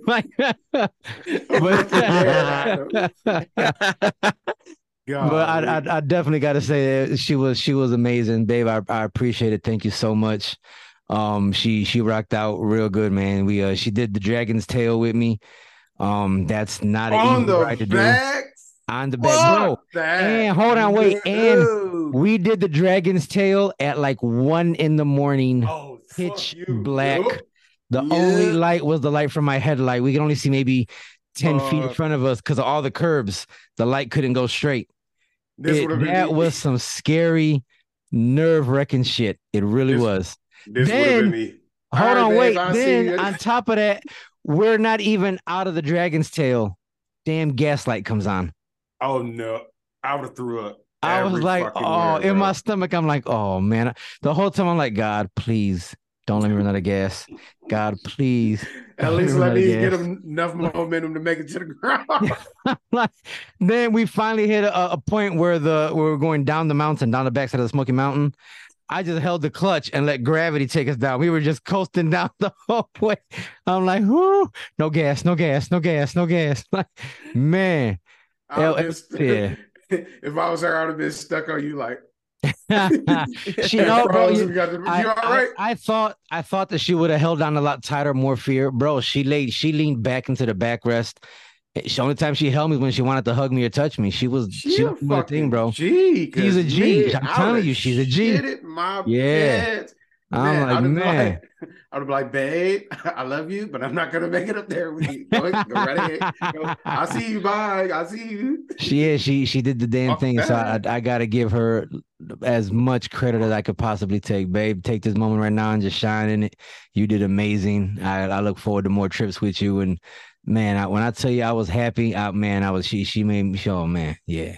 I definitely got to say that she was amazing, babe. I appreciate it. Thank you so much. She rocked out real good, man. She did the Dragon's Tail with me. That's not an easy ride to do. On the back, bro. And hold on, wait. And we did the Dragon's Tail at like 1 a.m. Pitch black. The only light was the light from my headlight. We could only see maybe 10 feet in front of us because of all the curbs. The light couldn't go straight. That was some scary, nerve-wracking shit. It really was. This would have been me. Hold on, wait. Then on top of that, we're not even out of the Dragon's Tail. Damn gaslight comes on. Oh no. I would have threw up. I was like, in my stomach, I'm like, oh man. The whole time I'm like, God, please don't let me run out of gas. God, please. At least let me get enough momentum to make it to the ground. Then we finally hit a point where we're going down the mountain, down the backside of the Smoky Mountain. I just held the clutch and let gravity take us down. We were just coasting down the whole way. I'm like, whoo, no gas. Like, man. Yeah. If I was her, I would have been stuck on you like. Bro, you all right? I thought that she would have held on a lot tighter, more fear. Bro, she leaned back into the backrest. The only time she held me when she wanted to hug me or touch me. She was a thing, bro. She's a G. I'm telling you, she's a G. My bed. I'm like, man. I'd be like, babe, I love you, but I'm not gonna make it up there with you. Go right ahead. I'll see you. Bye. I'll see you. She did the damn thing. So I gotta give her as much credit as I could possibly take. Babe, take this moment right now and just shine in it. You did amazing. I look forward to more trips with you. And man, when I tell you I was happy, she made me show, man. Yeah.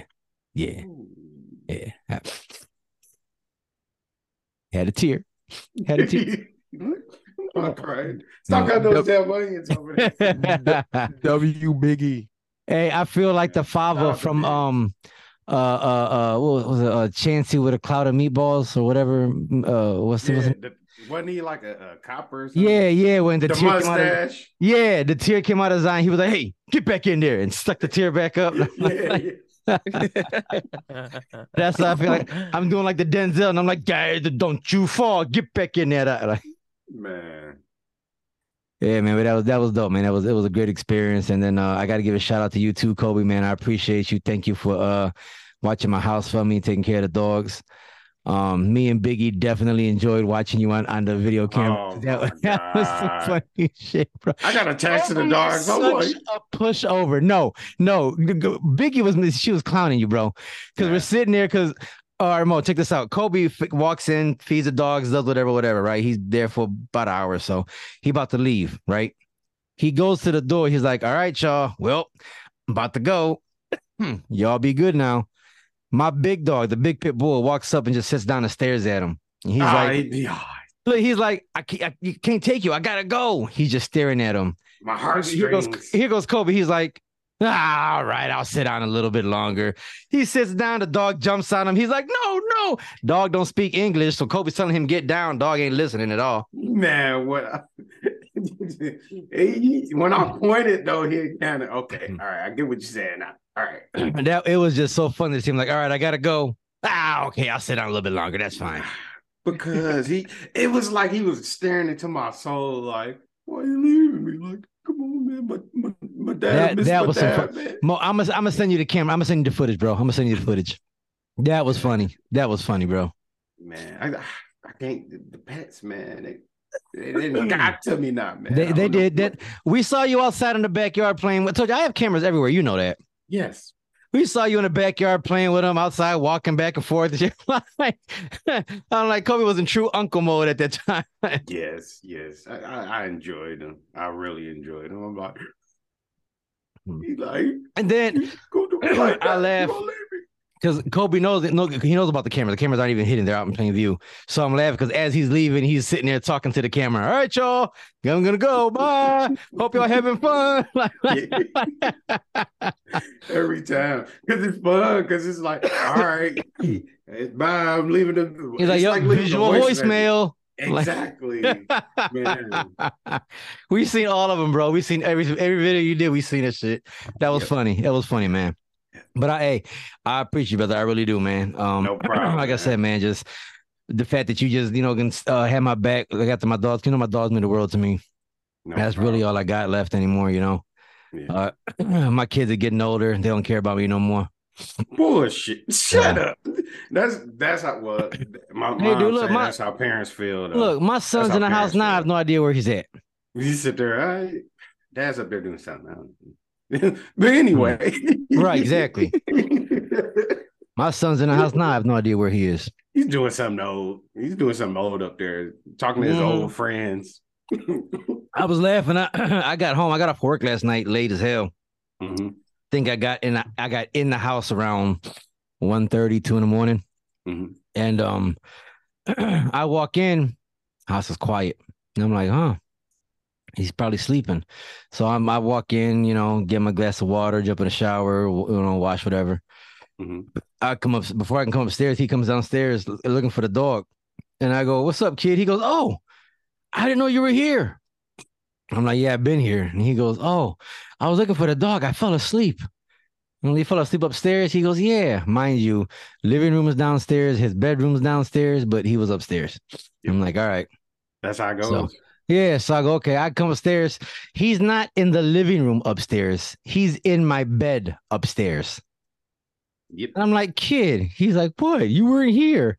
Had a tear. I'm crying. Stop cutting those damn onions over there. W Biggie. Hey, I feel like the father from what was it, Chansey with a cloud of meatballs or whatever. Wasn't he like a copper or something? Yeah. When the tear mustache. The tear came out of his eye. He was like, "Hey, get back in there," and stuck the tear back up. That's how I feel like I'm doing like the Denzel, and I'm like, guys, don't you fall, get back in there. Like, man. Yeah, man, but that was dope, man. It was a great experience. And then I got to give a shout out to you too, Kobe, man. I appreciate you. Thank you for watching my house for me, taking care of the dogs. Me and Biggie definitely enjoyed watching you on the video camera. That was some funny shit, bro. I got attached to the dogs. Such a pushover. No. Biggie she was clowning you, bro. Because we're sitting there because Mo, check this out. Kobe walks in, feeds the dogs, does whatever, right? He's there for about an hour or so. He about to leave, right? He goes to the door. He's like, all right, y'all. Well, I'm about to go. Y'all be good now. My big dog, the big pit bull, walks up and just sits down and stares at him. And he's like, I can't take you. I gotta go. He's just staring at him. My heart Here goes Kobe. He's like, all right, I'll sit down a little bit longer. He sits down. The dog jumps on him. He's like, no. Dog don't speak English, so Kobe's telling him get down. Dog ain't listening at all. Man, what? When I pointed though, he kind of okay. All right, I get what you're saying now. All right. It was just so fun to see him like, all right, I gotta go. Okay, I'll sit down a little bit longer. That's fine. Because it was like he was staring into my soul, like, why are you leaving me? Like, come on, man. My dad, that was some fun. Man. Mo, I'm gonna send you the camera. I'm gonna send you the footage, bro. I'm gonna send you the footage. That was funny. That was funny, bro. Man, I can't. The pets, man. They got to me now, man. They did that. We saw you outside in the backyard playing. I told you I have cameras everywhere. You know that. Yes. We saw you in the backyard playing with them outside, walking back and forth. I'm like, Kobe was in true uncle mode at that time. Yes. I enjoyed them. I really enjoyed them. I'm like, he like, and then I laughed because Kobe knows he knows about the camera. The cameras aren't even hitting; they're out in plain view. So I'm laughing because as he's leaving, he's sitting there talking to the camera. All right, y'all, I'm gonna go. Bye. Hope y'all having fun. Every time because it's fun. Because it's like, all right, bye. I'm leaving the. He's like visual voicemail. Exactly. Man. We seen all of them, bro. We seen every video you did. We seen that shit. That was funny. That was funny, man. But I appreciate you, brother. I really do, man. No problem. Like I said, man, just the fact that you just, can have my back. Like after my dogs, my dogs mean the world to me. That's really all I got left anymore, Yeah. My kids are getting older. They don't care about me no more. Bullshit. Shut up. That's how my mom said that's how parents feel. Though. Look, my son's in the house now. I have no idea where he's at. You sit there, all right? Dad's up there doing something else. But anyway. Right, exactly. My son's in the house now. I have no idea where he is. He's doing something old. He's doing something old up there, talking to his old friends. I was laughing. I got home. I got off work last night late as hell. Mm-hmm. Think I got in the house around 1:30, 2 in the morning. Mm-hmm. And I walk in, house is quiet. And I'm like, he's probably sleeping. So I walk in, get my glass of water, jump in the shower, wash whatever. Mm-hmm. I come up before I can come upstairs. He comes downstairs looking for the dog. And I go, "What's up, kid?" He goes, "Oh, I didn't know you were here." I'm like, "Yeah, I've been here." And he goes, "Oh, I was looking for the dog. I fell asleep." And he fell asleep upstairs. He goes, "Yeah, mind you, living room is downstairs, his bedroom is downstairs, but he was upstairs." I'm like, "All right." That's how it goes. So I go, okay, I come upstairs. He's not in the living room upstairs. He's in my bed upstairs. Yep. And I'm like, "Kid." He's like, "What? You weren't here."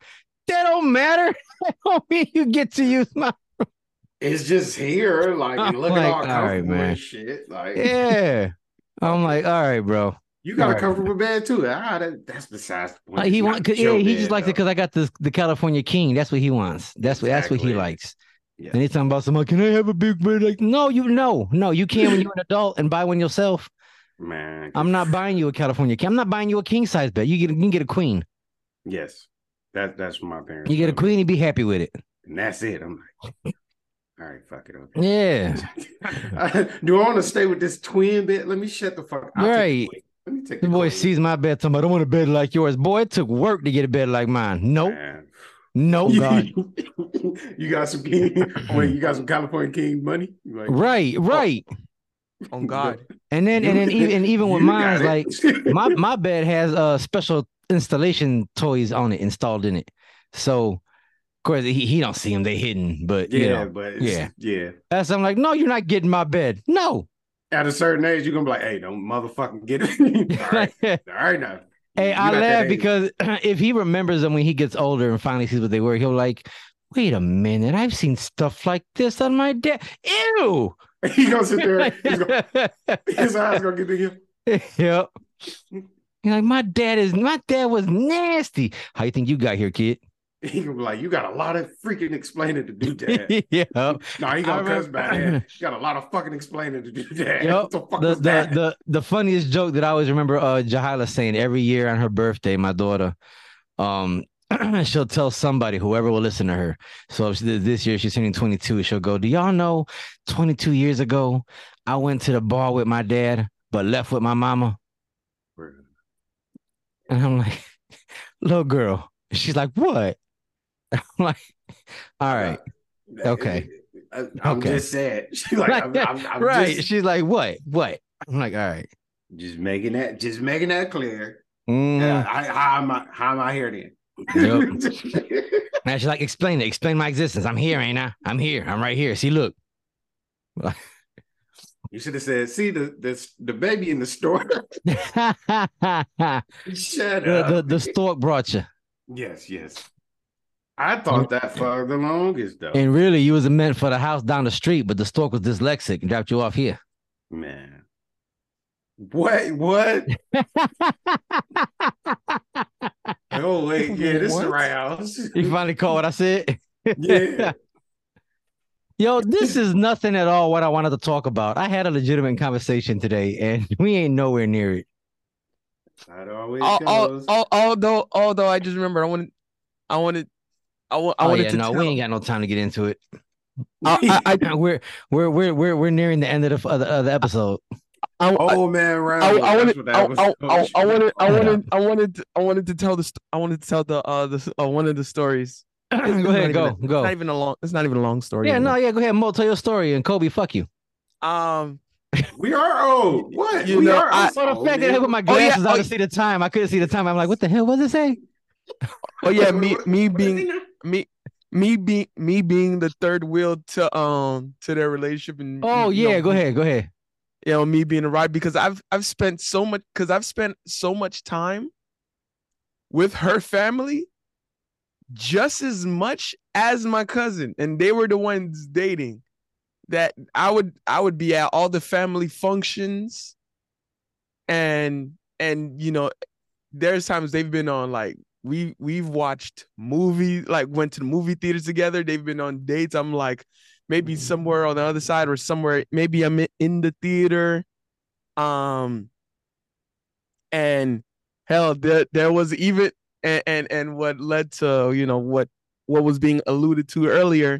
That don't matter. That don't mean you get to use my. It's just here, like, and I'm look at like, all all right, comfortable man. and shit. Like, Yeah. I'm like, all right, bro. you got All a right. comfortable bed too. That's besides the point. He It's want, not cause, your yeah, he bed, just likes it though. because I got the California King. That's what he wants. That's what he Exactly. likes. Yeah. And he's talking about somebody, can I have a big bed? Like, no, you can when you're an adult and buy one yourself. Man, I'm not buying you a California King. I'm not buying you a king size bed. You can get a queen. yes, that's what my parents. You get a told me. queen and be happy with it. And that's it. I'm like, all right, fuck it. Okay. Yeah. Do I want to stay with this twin bed? Let me shut the fuck. I'll take Right. the queen. Let me take The the boy queen. sees my bed. Somebody, I don't want a bed like yours. Boy, it took work to get a bed like mine. Nope. Man. No, God. You got some king. Wait, you got some California King money? Like, Right. On God. And then even with you mine, got like it. my bed has special installation toys on it installed in it. So of course he don't see them, they hidden, but yeah, you know, but yeah. That's I'm like, no, you're not getting my bed. No. At a certain age, you're gonna be like, hey, don't motherfucking get it. All right now. Hey, You're I not that laugh age. because if he remembers them when he gets older and finally sees what they were, he'll like, wait a minute, I've seen stuff like this on my dad. Ew. He gonna sit there. His eyes gonna get big. Yep. You're like, my dad was nasty. How you think you got here, kid? He gonna be like, you got a lot of freaking explaining to do, Dad. Yeah. No, he gonna I cuss remember- back. You got a lot of fucking explaining to do, Dad. Yep. What the fuck was that? The funniest joke that I always remember Jahala saying every year on her birthday, my daughter, she'll tell somebody, whoever will listen to her. So this year she's turning 22. She'll go, do y'all know 22 years ago, I went to the bar with my dad, but left with my mama? And I'm like, little girl. She's like, what? I'm like, all right. Okay. I'm Okay. just sad. She's like, I'm right. just, She's like, what? I'm like, all right. just making that clear. Mhm. How am I here then? Yep. Now she's like, explain it. Explain my existence. I'm here, ain't I? I'm here. I'm right here. See, look. You should have said, see the baby in the store. Shut up. the stork brought you. Yes. I thought that for the longest though. And really, you was meant for the house down the street, but the stork was dyslexic and dropped you off here. Man. What? Oh, wait, yeah, this is the right house. You finally caught what I said? Yeah. Yo, this is nothing at all what I wanted to talk about. I had a legitimate conversation today, and we ain't nowhere near it. That always goes. Although I just remember I wanted to no, we ain't got no time to get into it. I We're nearing the end of the episode. Oh man, I wanted to tell one of the stories. Go ahead, go. It's not even a long story. Yeah, no, yeah, go ahead, Mo, tell your story, and Kobe, fuck you. We are old. What? You we know, are I- old, For the fact that I man. put my glasses on to see the time, I couldn't see the time. I'm like, what the hell was it say? Oh yeah, What- me what is being it now? me being the third wheel to their relationship and Oh you yeah, know, go ahead. You know, me being a ride because I've spent so much time with her family just as much as my cousin, and they were the ones dating, that I would be at all the family functions, and you know, there's times they've been on, like, we've watched movies, like went to the movie theaters together. They've been on dates. I'm like maybe somewhere on the other side or somewhere, maybe I'm in the theater. And hell, there was even and what led to, you know, what was being alluded to earlier.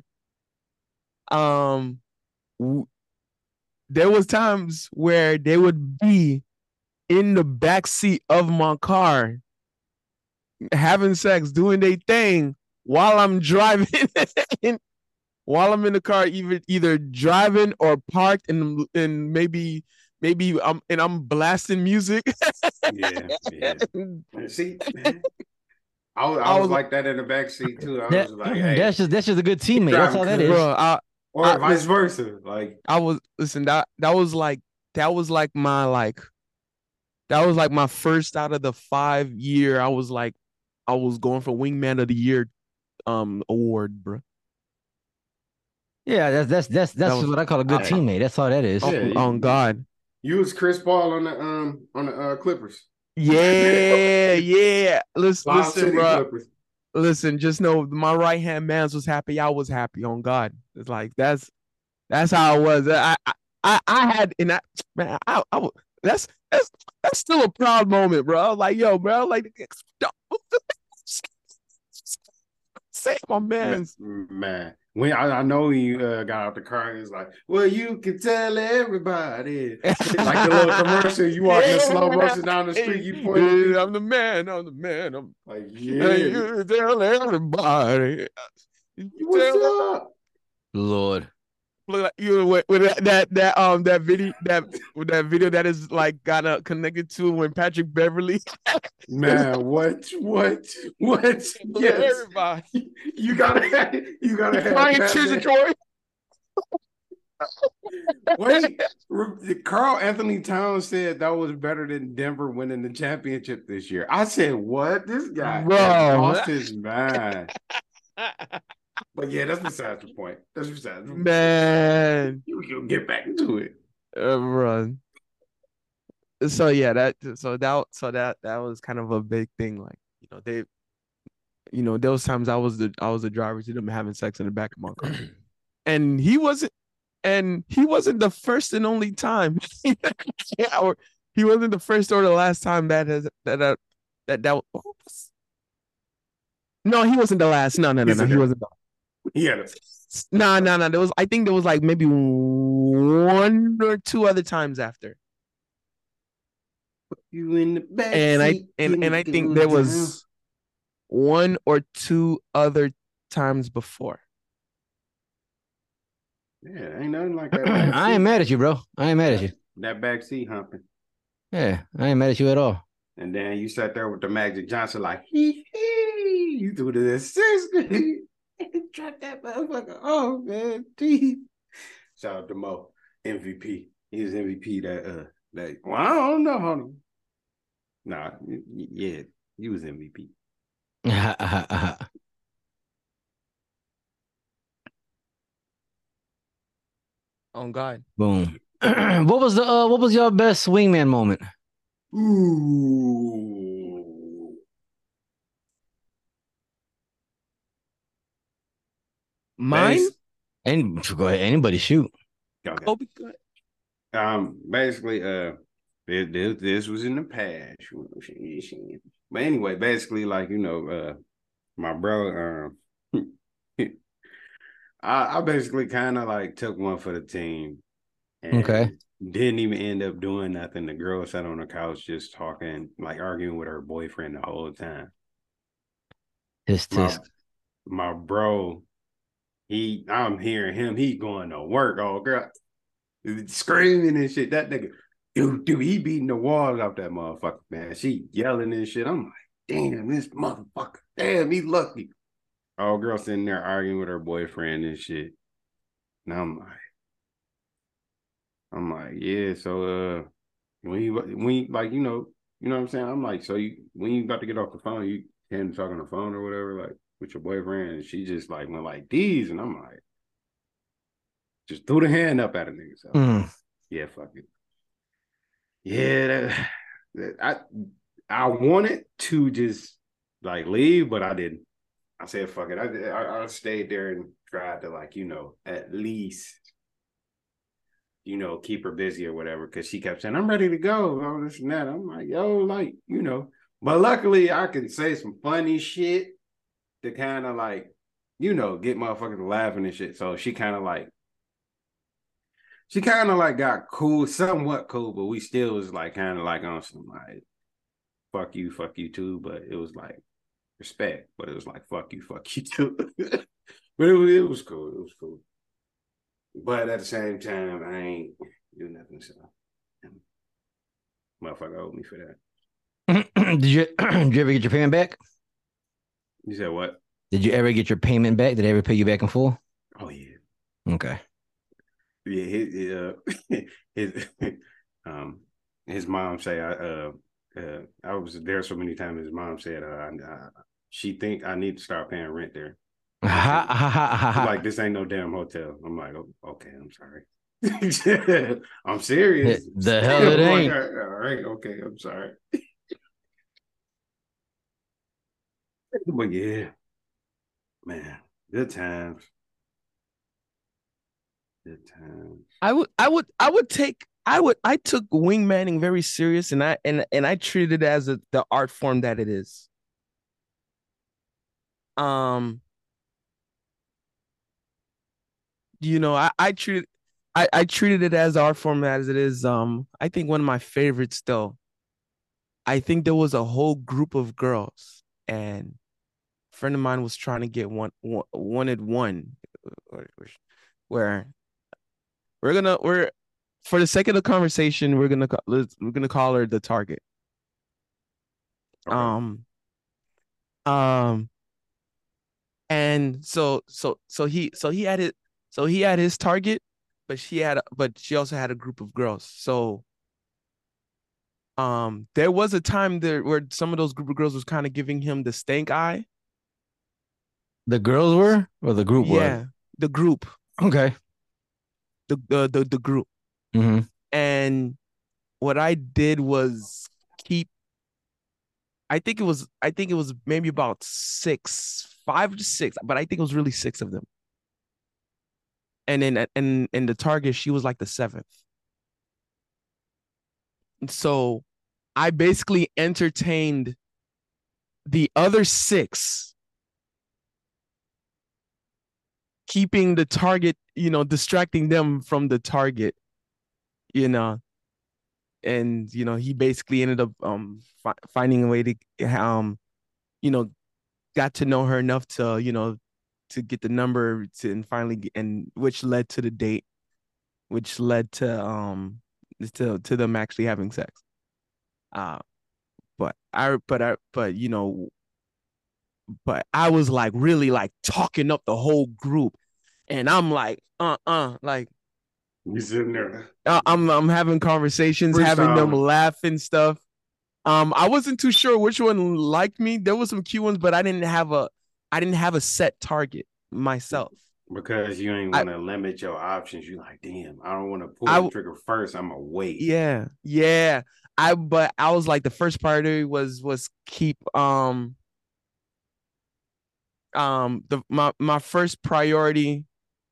There was times where they would be in the back seat of my car having sex, doing their thing while I'm driving. While I'm in the car, either driving or parked, and maybe I'm blasting music. Yeah. See, man. I was like that in the back seat too. I was like, hey, That's just a good teammate. That's all that is. Bro, or vice versa. Like, that was like my first out of the 5 year. I was going for wingman of the year award, bro. Yeah, that's was- what I call a good teammate. That's all that is. Yeah, On God. You was Chris Paul on the Clippers. Yeah. Listen, Lob City bro. Clippers. Listen, just know my right hand man's was happy. I was happy. On God, it's like that's how it was. I had in that man. That's still a proud moment, bro. Like yo, bro. Like say my man's. Man. When I know he got out the car and he's like, well, you can tell everybody. Like the little commercial, you walking in slow motion down the street, you pointing. Yeah, I'm the man. I'm like, yeah. You tell everybody. What's up? Lord. Look like you with that video that is like got connected to when Patrick Beverly. Man, what? Yes. Everybody. You gotta have Ryan Chisholm. Wait, Carl Anthony Towns said that was better than Denver winning the championship this year. I said, what? This guy lost his mind. But yeah, that's besides the point. Man. You can get back into it. Run. So yeah, that was kind of a big thing. Like, there was times I was the driver to them having sex in the back of my car. And he wasn't the first and only time. Or he wasn't the first or the last time that no, he wasn't the last. No. He wasn't. Yeah. No. I think there was like maybe one or two other times after. You in the back and seat, I think there was one or two other times before. Yeah, ain't nothing like that. I ain't mad at you, bro. I ain't mad at you. That backseat humping. Yeah, I ain't mad at you at all. And then you sat there with the Magic Johnson like, you threw the assist. Drop that motherfucker. Oh, man. Geez. Shout out to Mo, MVP. He was MVP that well, I don't know. Nah, yeah, he was MVP. Oh God. Boom. What was your best wingman moment? Ooh. Mine? And go ahead, anybody shoot. Okay. Oh, good. Basically, this was in the past. But anyway, basically, like, my brother, I basically kind of like took one for the team. And okay. Didn't even end up doing nothing. The girl sat on the couch just talking, like arguing with her boyfriend the whole time. My bro, I'm hearing him, he going to work, oh girl, screaming and shit. That nigga, dude, he beating the walls off that motherfucker, man. She yelling and shit. I'm like, damn, this motherfucker, damn, he lucky. Oh, girl sitting there arguing with her boyfriend and shit. And I'm like, yeah, so when you like, you know what I'm saying? I'm like, so when you about to get off the phone, you can't talk on the phone or whatever, like with your boyfriend, and she just like went like these, and I'm like, just threw the hand up at a nigga. So yeah, fuck it. Yeah, I wanted to just like leave, but I didn't. I said, fuck it. I stayed there and tried to like, at least, keep her busy or whatever. Cause she kept saying, I'm ready to go. All this and that. I'm like, yo, like, but luckily I can say some funny shit to kind of like, get motherfuckers laughing and shit. So she kind of like got cool, somewhat cool, but we still was like kind of like on some like, fuck you too. But it was like, respect, but it was like fuck you too. But it was cool. It was cool. But at the same time, I ain't do nothing. So motherfucker owed me for that. Did you ever get your payment back? You said what? Did you ever get your payment back? Did they ever pay you back in full? Oh yeah. Okay. Yeah, his mom say I was there so many times. His mom said she think I need to start paying rent there. Like, this ain't no damn hotel. I'm like, oh, okay, I'm sorry. I'm serious. The hell it I'm like, ain't. all right, okay, I'm sorry. But yeah, man, good times. Good times. I took wingmanning very serious, and I treated it as the art form that it is. You know, I treated it as the art form as it is. I think one of my favorites though. I think there was a whole group of girls, and a friend of mine was trying to get wanted one, where we're for the sake of the conversation, we're gonna call her the target. Okay. And so he had his target, but she also had a group of girls. So there was a time there where some of those group of girls was kind of giving him the stank eye. The girls were, or the group was? Yeah, the group. Okay. The group. Mm-hmm. And what I did was I think it was maybe about 5 to 6, but I think it was really 6 of them. And then in the target, she was like the 7th. So I basically entertained the other 6, keeping the target, distracting them from the target, and he basically ended up finding a way to got to know her enough to to get the number and finally which led to the date, which led to them actually having sex. But I was like really like talking up the whole group, and I'm like like you sitting there. I'm having conversations, having them laugh and stuff. I wasn't too sure which one liked me. There was some cute ones, but I didn't have a set target myself. Because you ain't want to limit your options. You like, damn, I don't want to pull the trigger first. I'm gonna wait. Yeah. But I was like, the first priority was keep my first priority.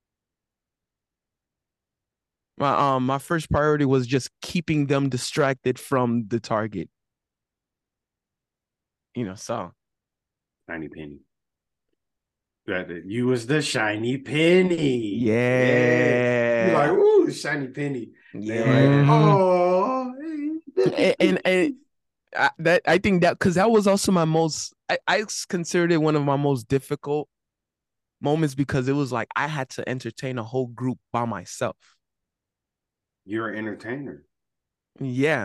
My first priority was just keeping them distracted from the target. So shiny penny. You was the shiny penny. Yeah. You're like, ooh, shiny penny. Yeah. Like, oh. and I think that because that was also my most. I considered it one of my most difficult moments because it was like I had to entertain a whole group by myself. You're an entertainer. Yeah.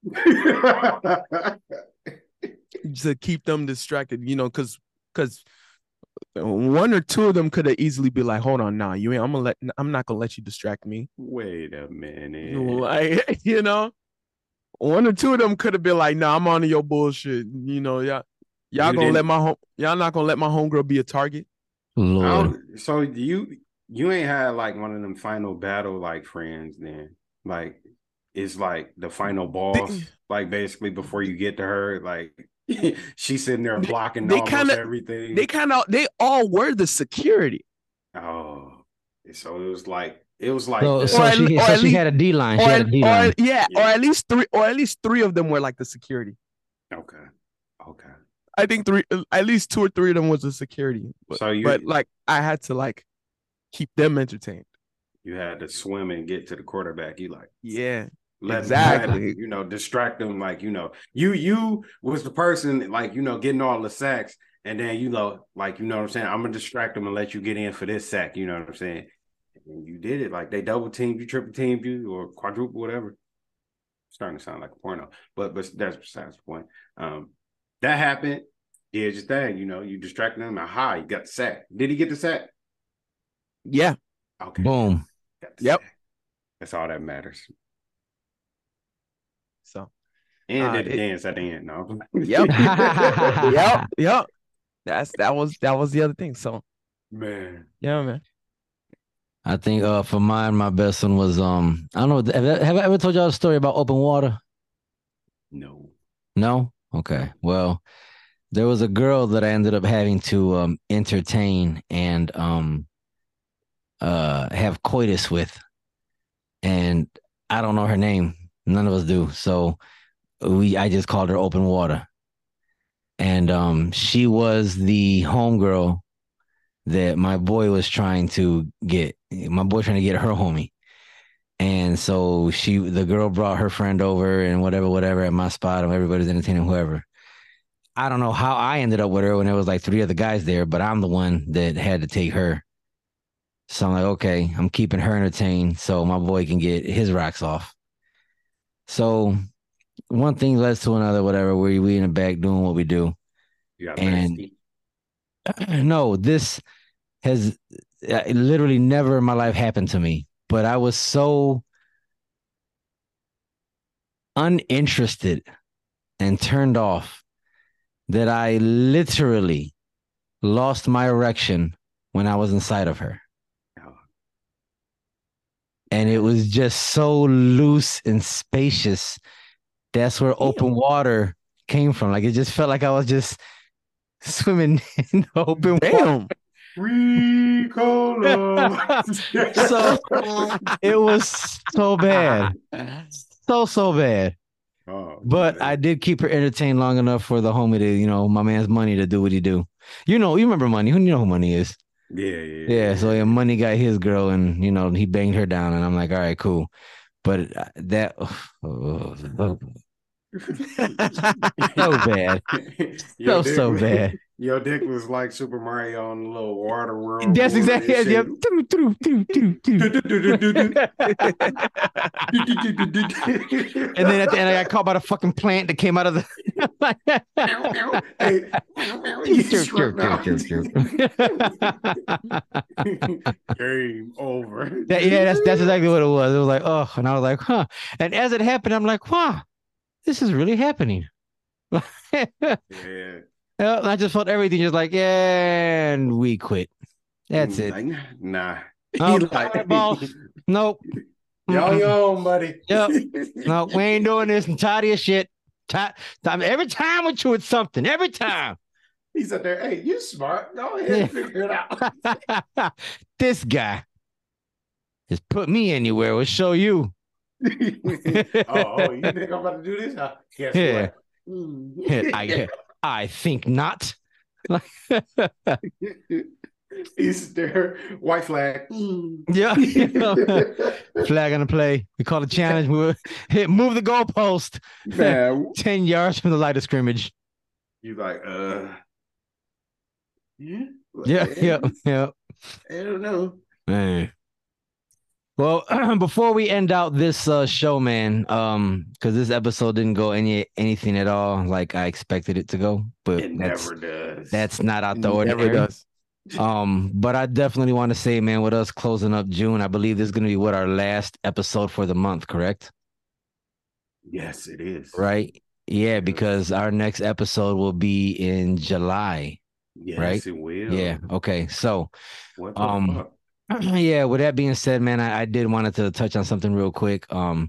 To keep them distracted, because one or two of them could have easily be like, hold on, I'm not gonna let you distract me. Wait a minute. Like, one or two of them could have been like, I'm on your bullshit. Y'all not gonna let my homegirl be a target. Lord. So you ain't had like one of them final battle like friends then. Like it's like the final boss, like basically before you get to her, like she's sitting there blocking almost everything. They all were the security. Oh, so it was like she had a D line. She had a D line. Or at least 3 of them were like the security. Okay. I think at least 2 or 3 of them was the security. But like I had to like keep them entertained. You had to swim and get to the quarterback. You like, yeah. Exactly. Distract them. Like, you was the person like, getting all the sacks. And then, like, what I'm saying? I'm going to distract them and let you get in for this sack. You know what I'm saying? And you did it. Like, they double teamed you, triple teamed you, or quadruple, whatever. Starting to sound like a porno. But that's besides the point. That happened. Yeah, just that. You distracted them. Aha, you got the sack. Did he get the sack? Yeah. Okay. Boom. Yep. Sack. That's all that matters. So, and did the dance at the end. No. Yep. Yep. That was the other thing. So, Man. Yeah, man. I think for mine, my best one was I don't know. Have I ever told y'all a story about open water? No. No? Okay. Well, there was a girl that I ended up having to entertain and have coitus with, and I don't know her name. None of us do. So I just called her open water. And she was the homegirl that my boy was trying to get. My boy trying to get her homie. And so the girl brought her friend over and whatever at my spot, and everybody's entertaining whoever. I don't know how I ended up with her when there was like 3 other guys there, but I'm the one that had to take her. So I'm like, okay, I'm keeping her entertained so my boy can get his rocks off. So one thing leads to another, whatever. We in the back doing what we do. You got And thirsty? no, this has literally never in my life happened to me. But I was so uninterested and turned off that I literally lost my erection when I was inside of her. And it was just so loose and spacious. That's where open water came from. Like it just felt like I was just swimming in open water. Free cola. So it was so bad. So bad. Oh, but man. I did keep her entertained long enough for the homie to, my man's Money to do what he do. You remember Money. You know who Money is. Yeah. So Money got his girl and, he banged her down. And I'm like, all right, cool. But that, so bad. So bad. Your dick was like Super Mario on the little water world. That's exactly it. Yep. And then at the end, I got caught by the fucking plant that came out of the. Game over. That's exactly what it was. It was like, oh, and I was like, huh. And as it happened, I'm like, wow, this is really happening. Yeah. And I just felt everything just like, yeah, and we quit. That's it. Like, nah. Oh, like, boss. Nope. Y'all your own, buddy. Yep. No, we ain't doing this. I'm tired of your shit. Every time with you, it's something. Every time. He's up there. Hey, you smart. Go ahead and figure it out. This guy just put me anywhere. We'll show you. Oh, you think I'm about to do this? Guess what? I think not. He's there. White flag. Yeah. Flag on the play. We call it challenge. Move the goalpost. 10 yards from the line of scrimmage. You like, yeah. I don't know. Man. Well, before we end out this show, man, because this episode didn't go anything at all like I expected it to go, but it never does. That's not out the ordinary. Never does. But I definitely want to say, man, with us closing up June, I believe this is going to be our last episode for the month, correct? Yes, it is. Right? Yeah, because our next episode will be in July. Yes, right? It will. Yeah. Okay. So, what the fuck? Yeah, with that being said, man, I did wanted to touch on something real quick. And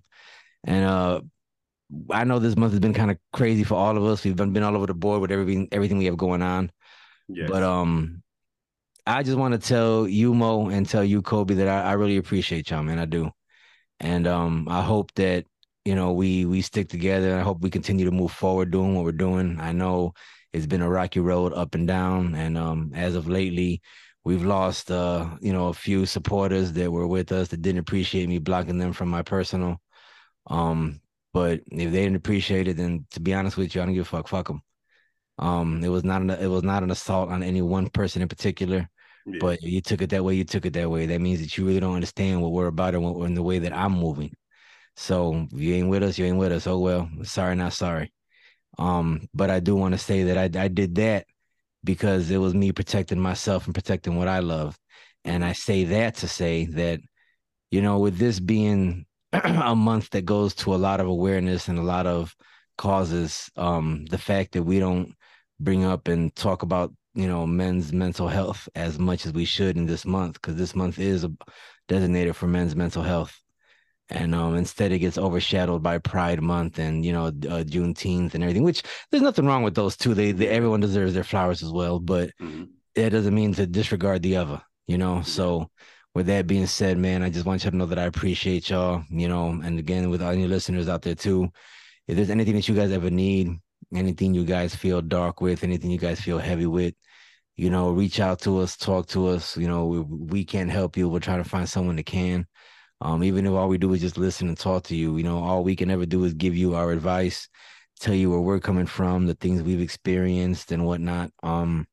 I know this month has been kind of crazy for all of us. We've been all over the board with everything we have going on. Yes. But I just want to tell you, Mo, and tell you, Kobe, that I really appreciate y'all, man. I do. And I hope that, we stick together, and I hope we continue to move forward doing what we're doing. I know it's been a rocky road up and down. And as of lately, we've lost, a few supporters that were with us that didn't appreciate me blocking them from my personal. But if they didn't appreciate it, then to be honest with you, I don't give a fuck. Fuck them. It was not an assault on any one person in particular. Yeah. But you took it that way. That means that you really don't understand what we're about and the way that I'm moving. So if you ain't with us, you ain't with us. Oh well, sorry, not sorry. But I do want to say that I did that because it was me protecting myself and protecting what I love. And I say that to say that, with this being a month that goes to a lot of awareness and a lot of causes, the fact that we don't bring up and talk about men's mental health as much as we should in this month, because this month is designated for men's mental health. And instead it gets overshadowed by Pride Month and Juneteenth and everything, which there's nothing wrong with those two. They everyone deserves their flowers as well, but that doesn't mean to disregard the other, So with that being said, man, I just want you to know that I appreciate y'all, and again, with all your listeners out there too, if there's anything that you guys ever need, anything you guys feel dark with, anything you guys feel heavy with, reach out to us, talk to us. We can't help you. We're trying to find someone that can. Even if all we do is just listen and talk to you, all we can ever do is give you our advice, tell you where we're coming from, the things we've experienced and whatnot. And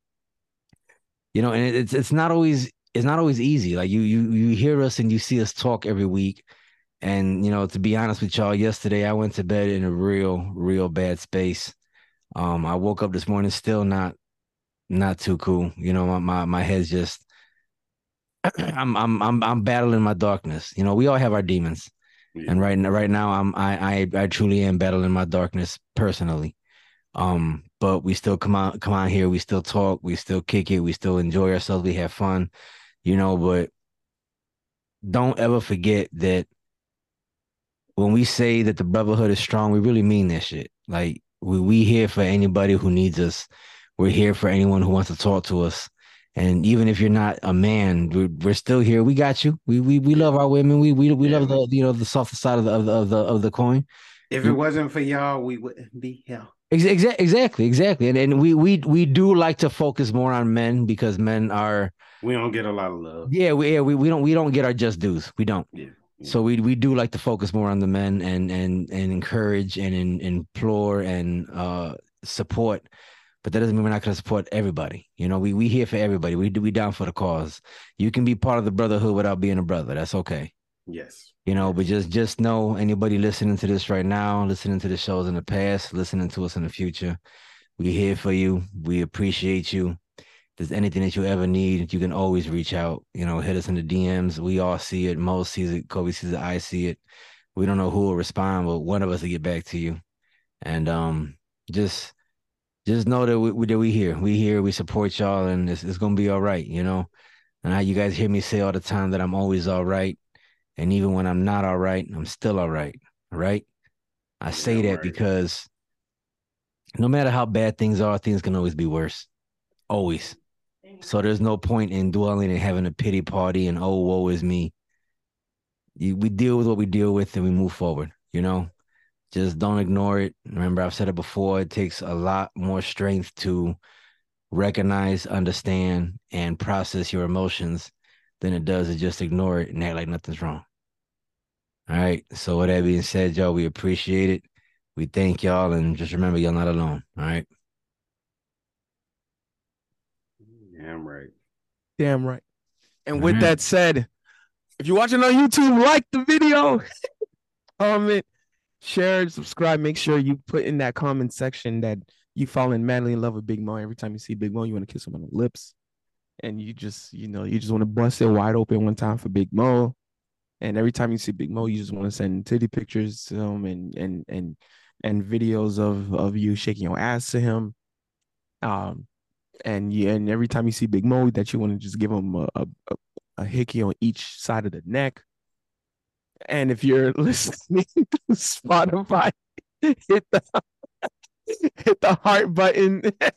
it's not always easy. Like you hear us and you see us talk every week. And, to be honest with y'all, yesterday I went to bed in a real bad space. I woke up this morning still not too cool. My head's just, I'm battling my darkness. We all have our demons, and right now I truly am battling my darkness personally. But we still come out here. We still talk. We still kick it. We still enjoy ourselves. We have fun, But don't ever forget that when we say that the brotherhood is strong, we really mean that shit. Like we here for anybody who needs us. We're here for anyone who wants to talk to us. And even if you're not a man, we're still here. We got you. We love our women. We love the softer side of the coin. If it wasn't for y'all, we wouldn't be here. Exactly. And we do like to focus more on men because men we don't get a lot of love. Yeah, we don't get our just dues. We don't. Yeah. So we do like to focus more on the men and encourage and implore and support. But that doesn't mean we're not going to support everybody. We here for everybody. We down for the cause. You can be part of the brotherhood without being a brother. That's okay. Yes. But just know, anybody listening to this right now, listening to the shows in the past, listening to us in the future, we here for you. We appreciate you. If there's anything that you ever need, you can always reach out. Hit us in the DMs. We all see it. Mo sees it. Kobe sees it. I see it. We don't know who will respond, but one of us will get back to you. And just know that we here. We here. We support y'all, and it's gonna be all right. And how you guys hear me say all the time that I'm always all right, and even when I'm not all right, I'm still all right. All right. I say that because no matter how bad things are, things can always be worse. Always. So there's no point in dwelling and having a pity party and woe is me. We deal with what we deal with and we move forward. Just don't ignore it. Remember, I've said it before, it takes a lot more strength to recognize, understand, and process your emotions than it does to just ignore it and act like nothing's wrong. All right. So with that being said, y'all, we appreciate it. We thank y'all, and just remember, y'all not alone. All right. Damn right. And with that said, if you're watching on YouTube, like the video, comment, share, subscribe. Make sure you put in that comment section that you falling madly in love with Big Mo. Every time you see Big Mo, you want to kiss him on the lips. And you just want to bust it wide open one time for Big Mo. And every time you see Big Mo, you just want to send titty pictures to him and videos of you shaking your ass to him. And every time you see Big Mo, that you want to just give him a hickey on each side of the neck. And if you're listening to Spotify, hit the heart button.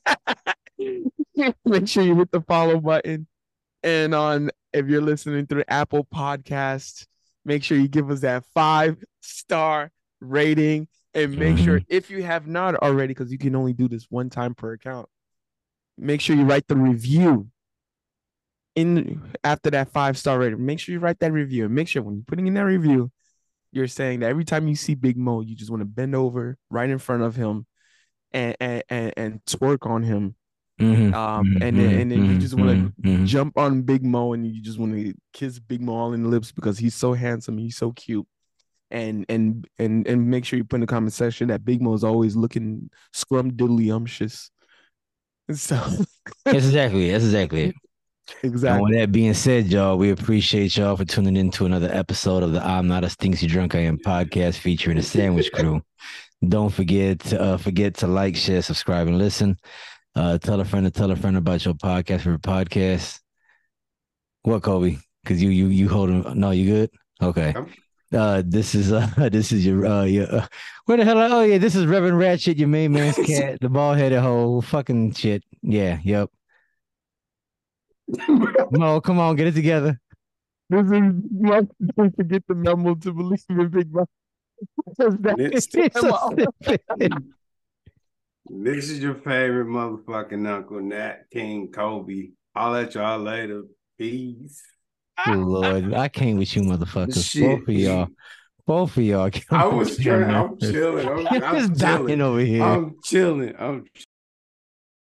Make sure you hit the follow button. And if you're listening through Apple Podcasts, make sure you give us that 5-star rating. And make sure, if you have not already, because you can only do this one time per account, make sure you write the review after that 5-star rating. Make sure you write that review, and make sure when you're putting in that review, you're saying that every time you see Big Mo, you just want to bend over right in front of him and twerk on him. And then you just want to jump on Big Mo, and you just want to kiss Big Mo all in the lips because he's so handsome, he's so cute. And make sure you put in the comment section that Big Mo is always looking scrumdiddlyumptious. So that's exactly it. Exactly. And with that being said, y'all, we appreciate y'all for tuning in to another episode of the I'm Not a Stinksy Drunk I Am podcast featuring the Sandwich Crew. Don't forget to like, share, subscribe, and listen. Tell a friend about your podcast for podcast. What, Kobe? Because you hold him. No, you good? Okay. This is your where the hell? Oh yeah, this is Reverend Ratchet, your main man's cat, the bald headed hoe, fucking shit. Yeah, yep. No, come on, get it together. This is don't forget the memo to believe in Big Mouth. This is your favorite motherfucking Uncle Nat King Kobe. I'll let y'all later. Peace. Oh, Lord, I came with you, motherfuckers. Shit. Both of y'all. I was trying. I'm chilling. I'm just dying chilling over here. I'm chilling.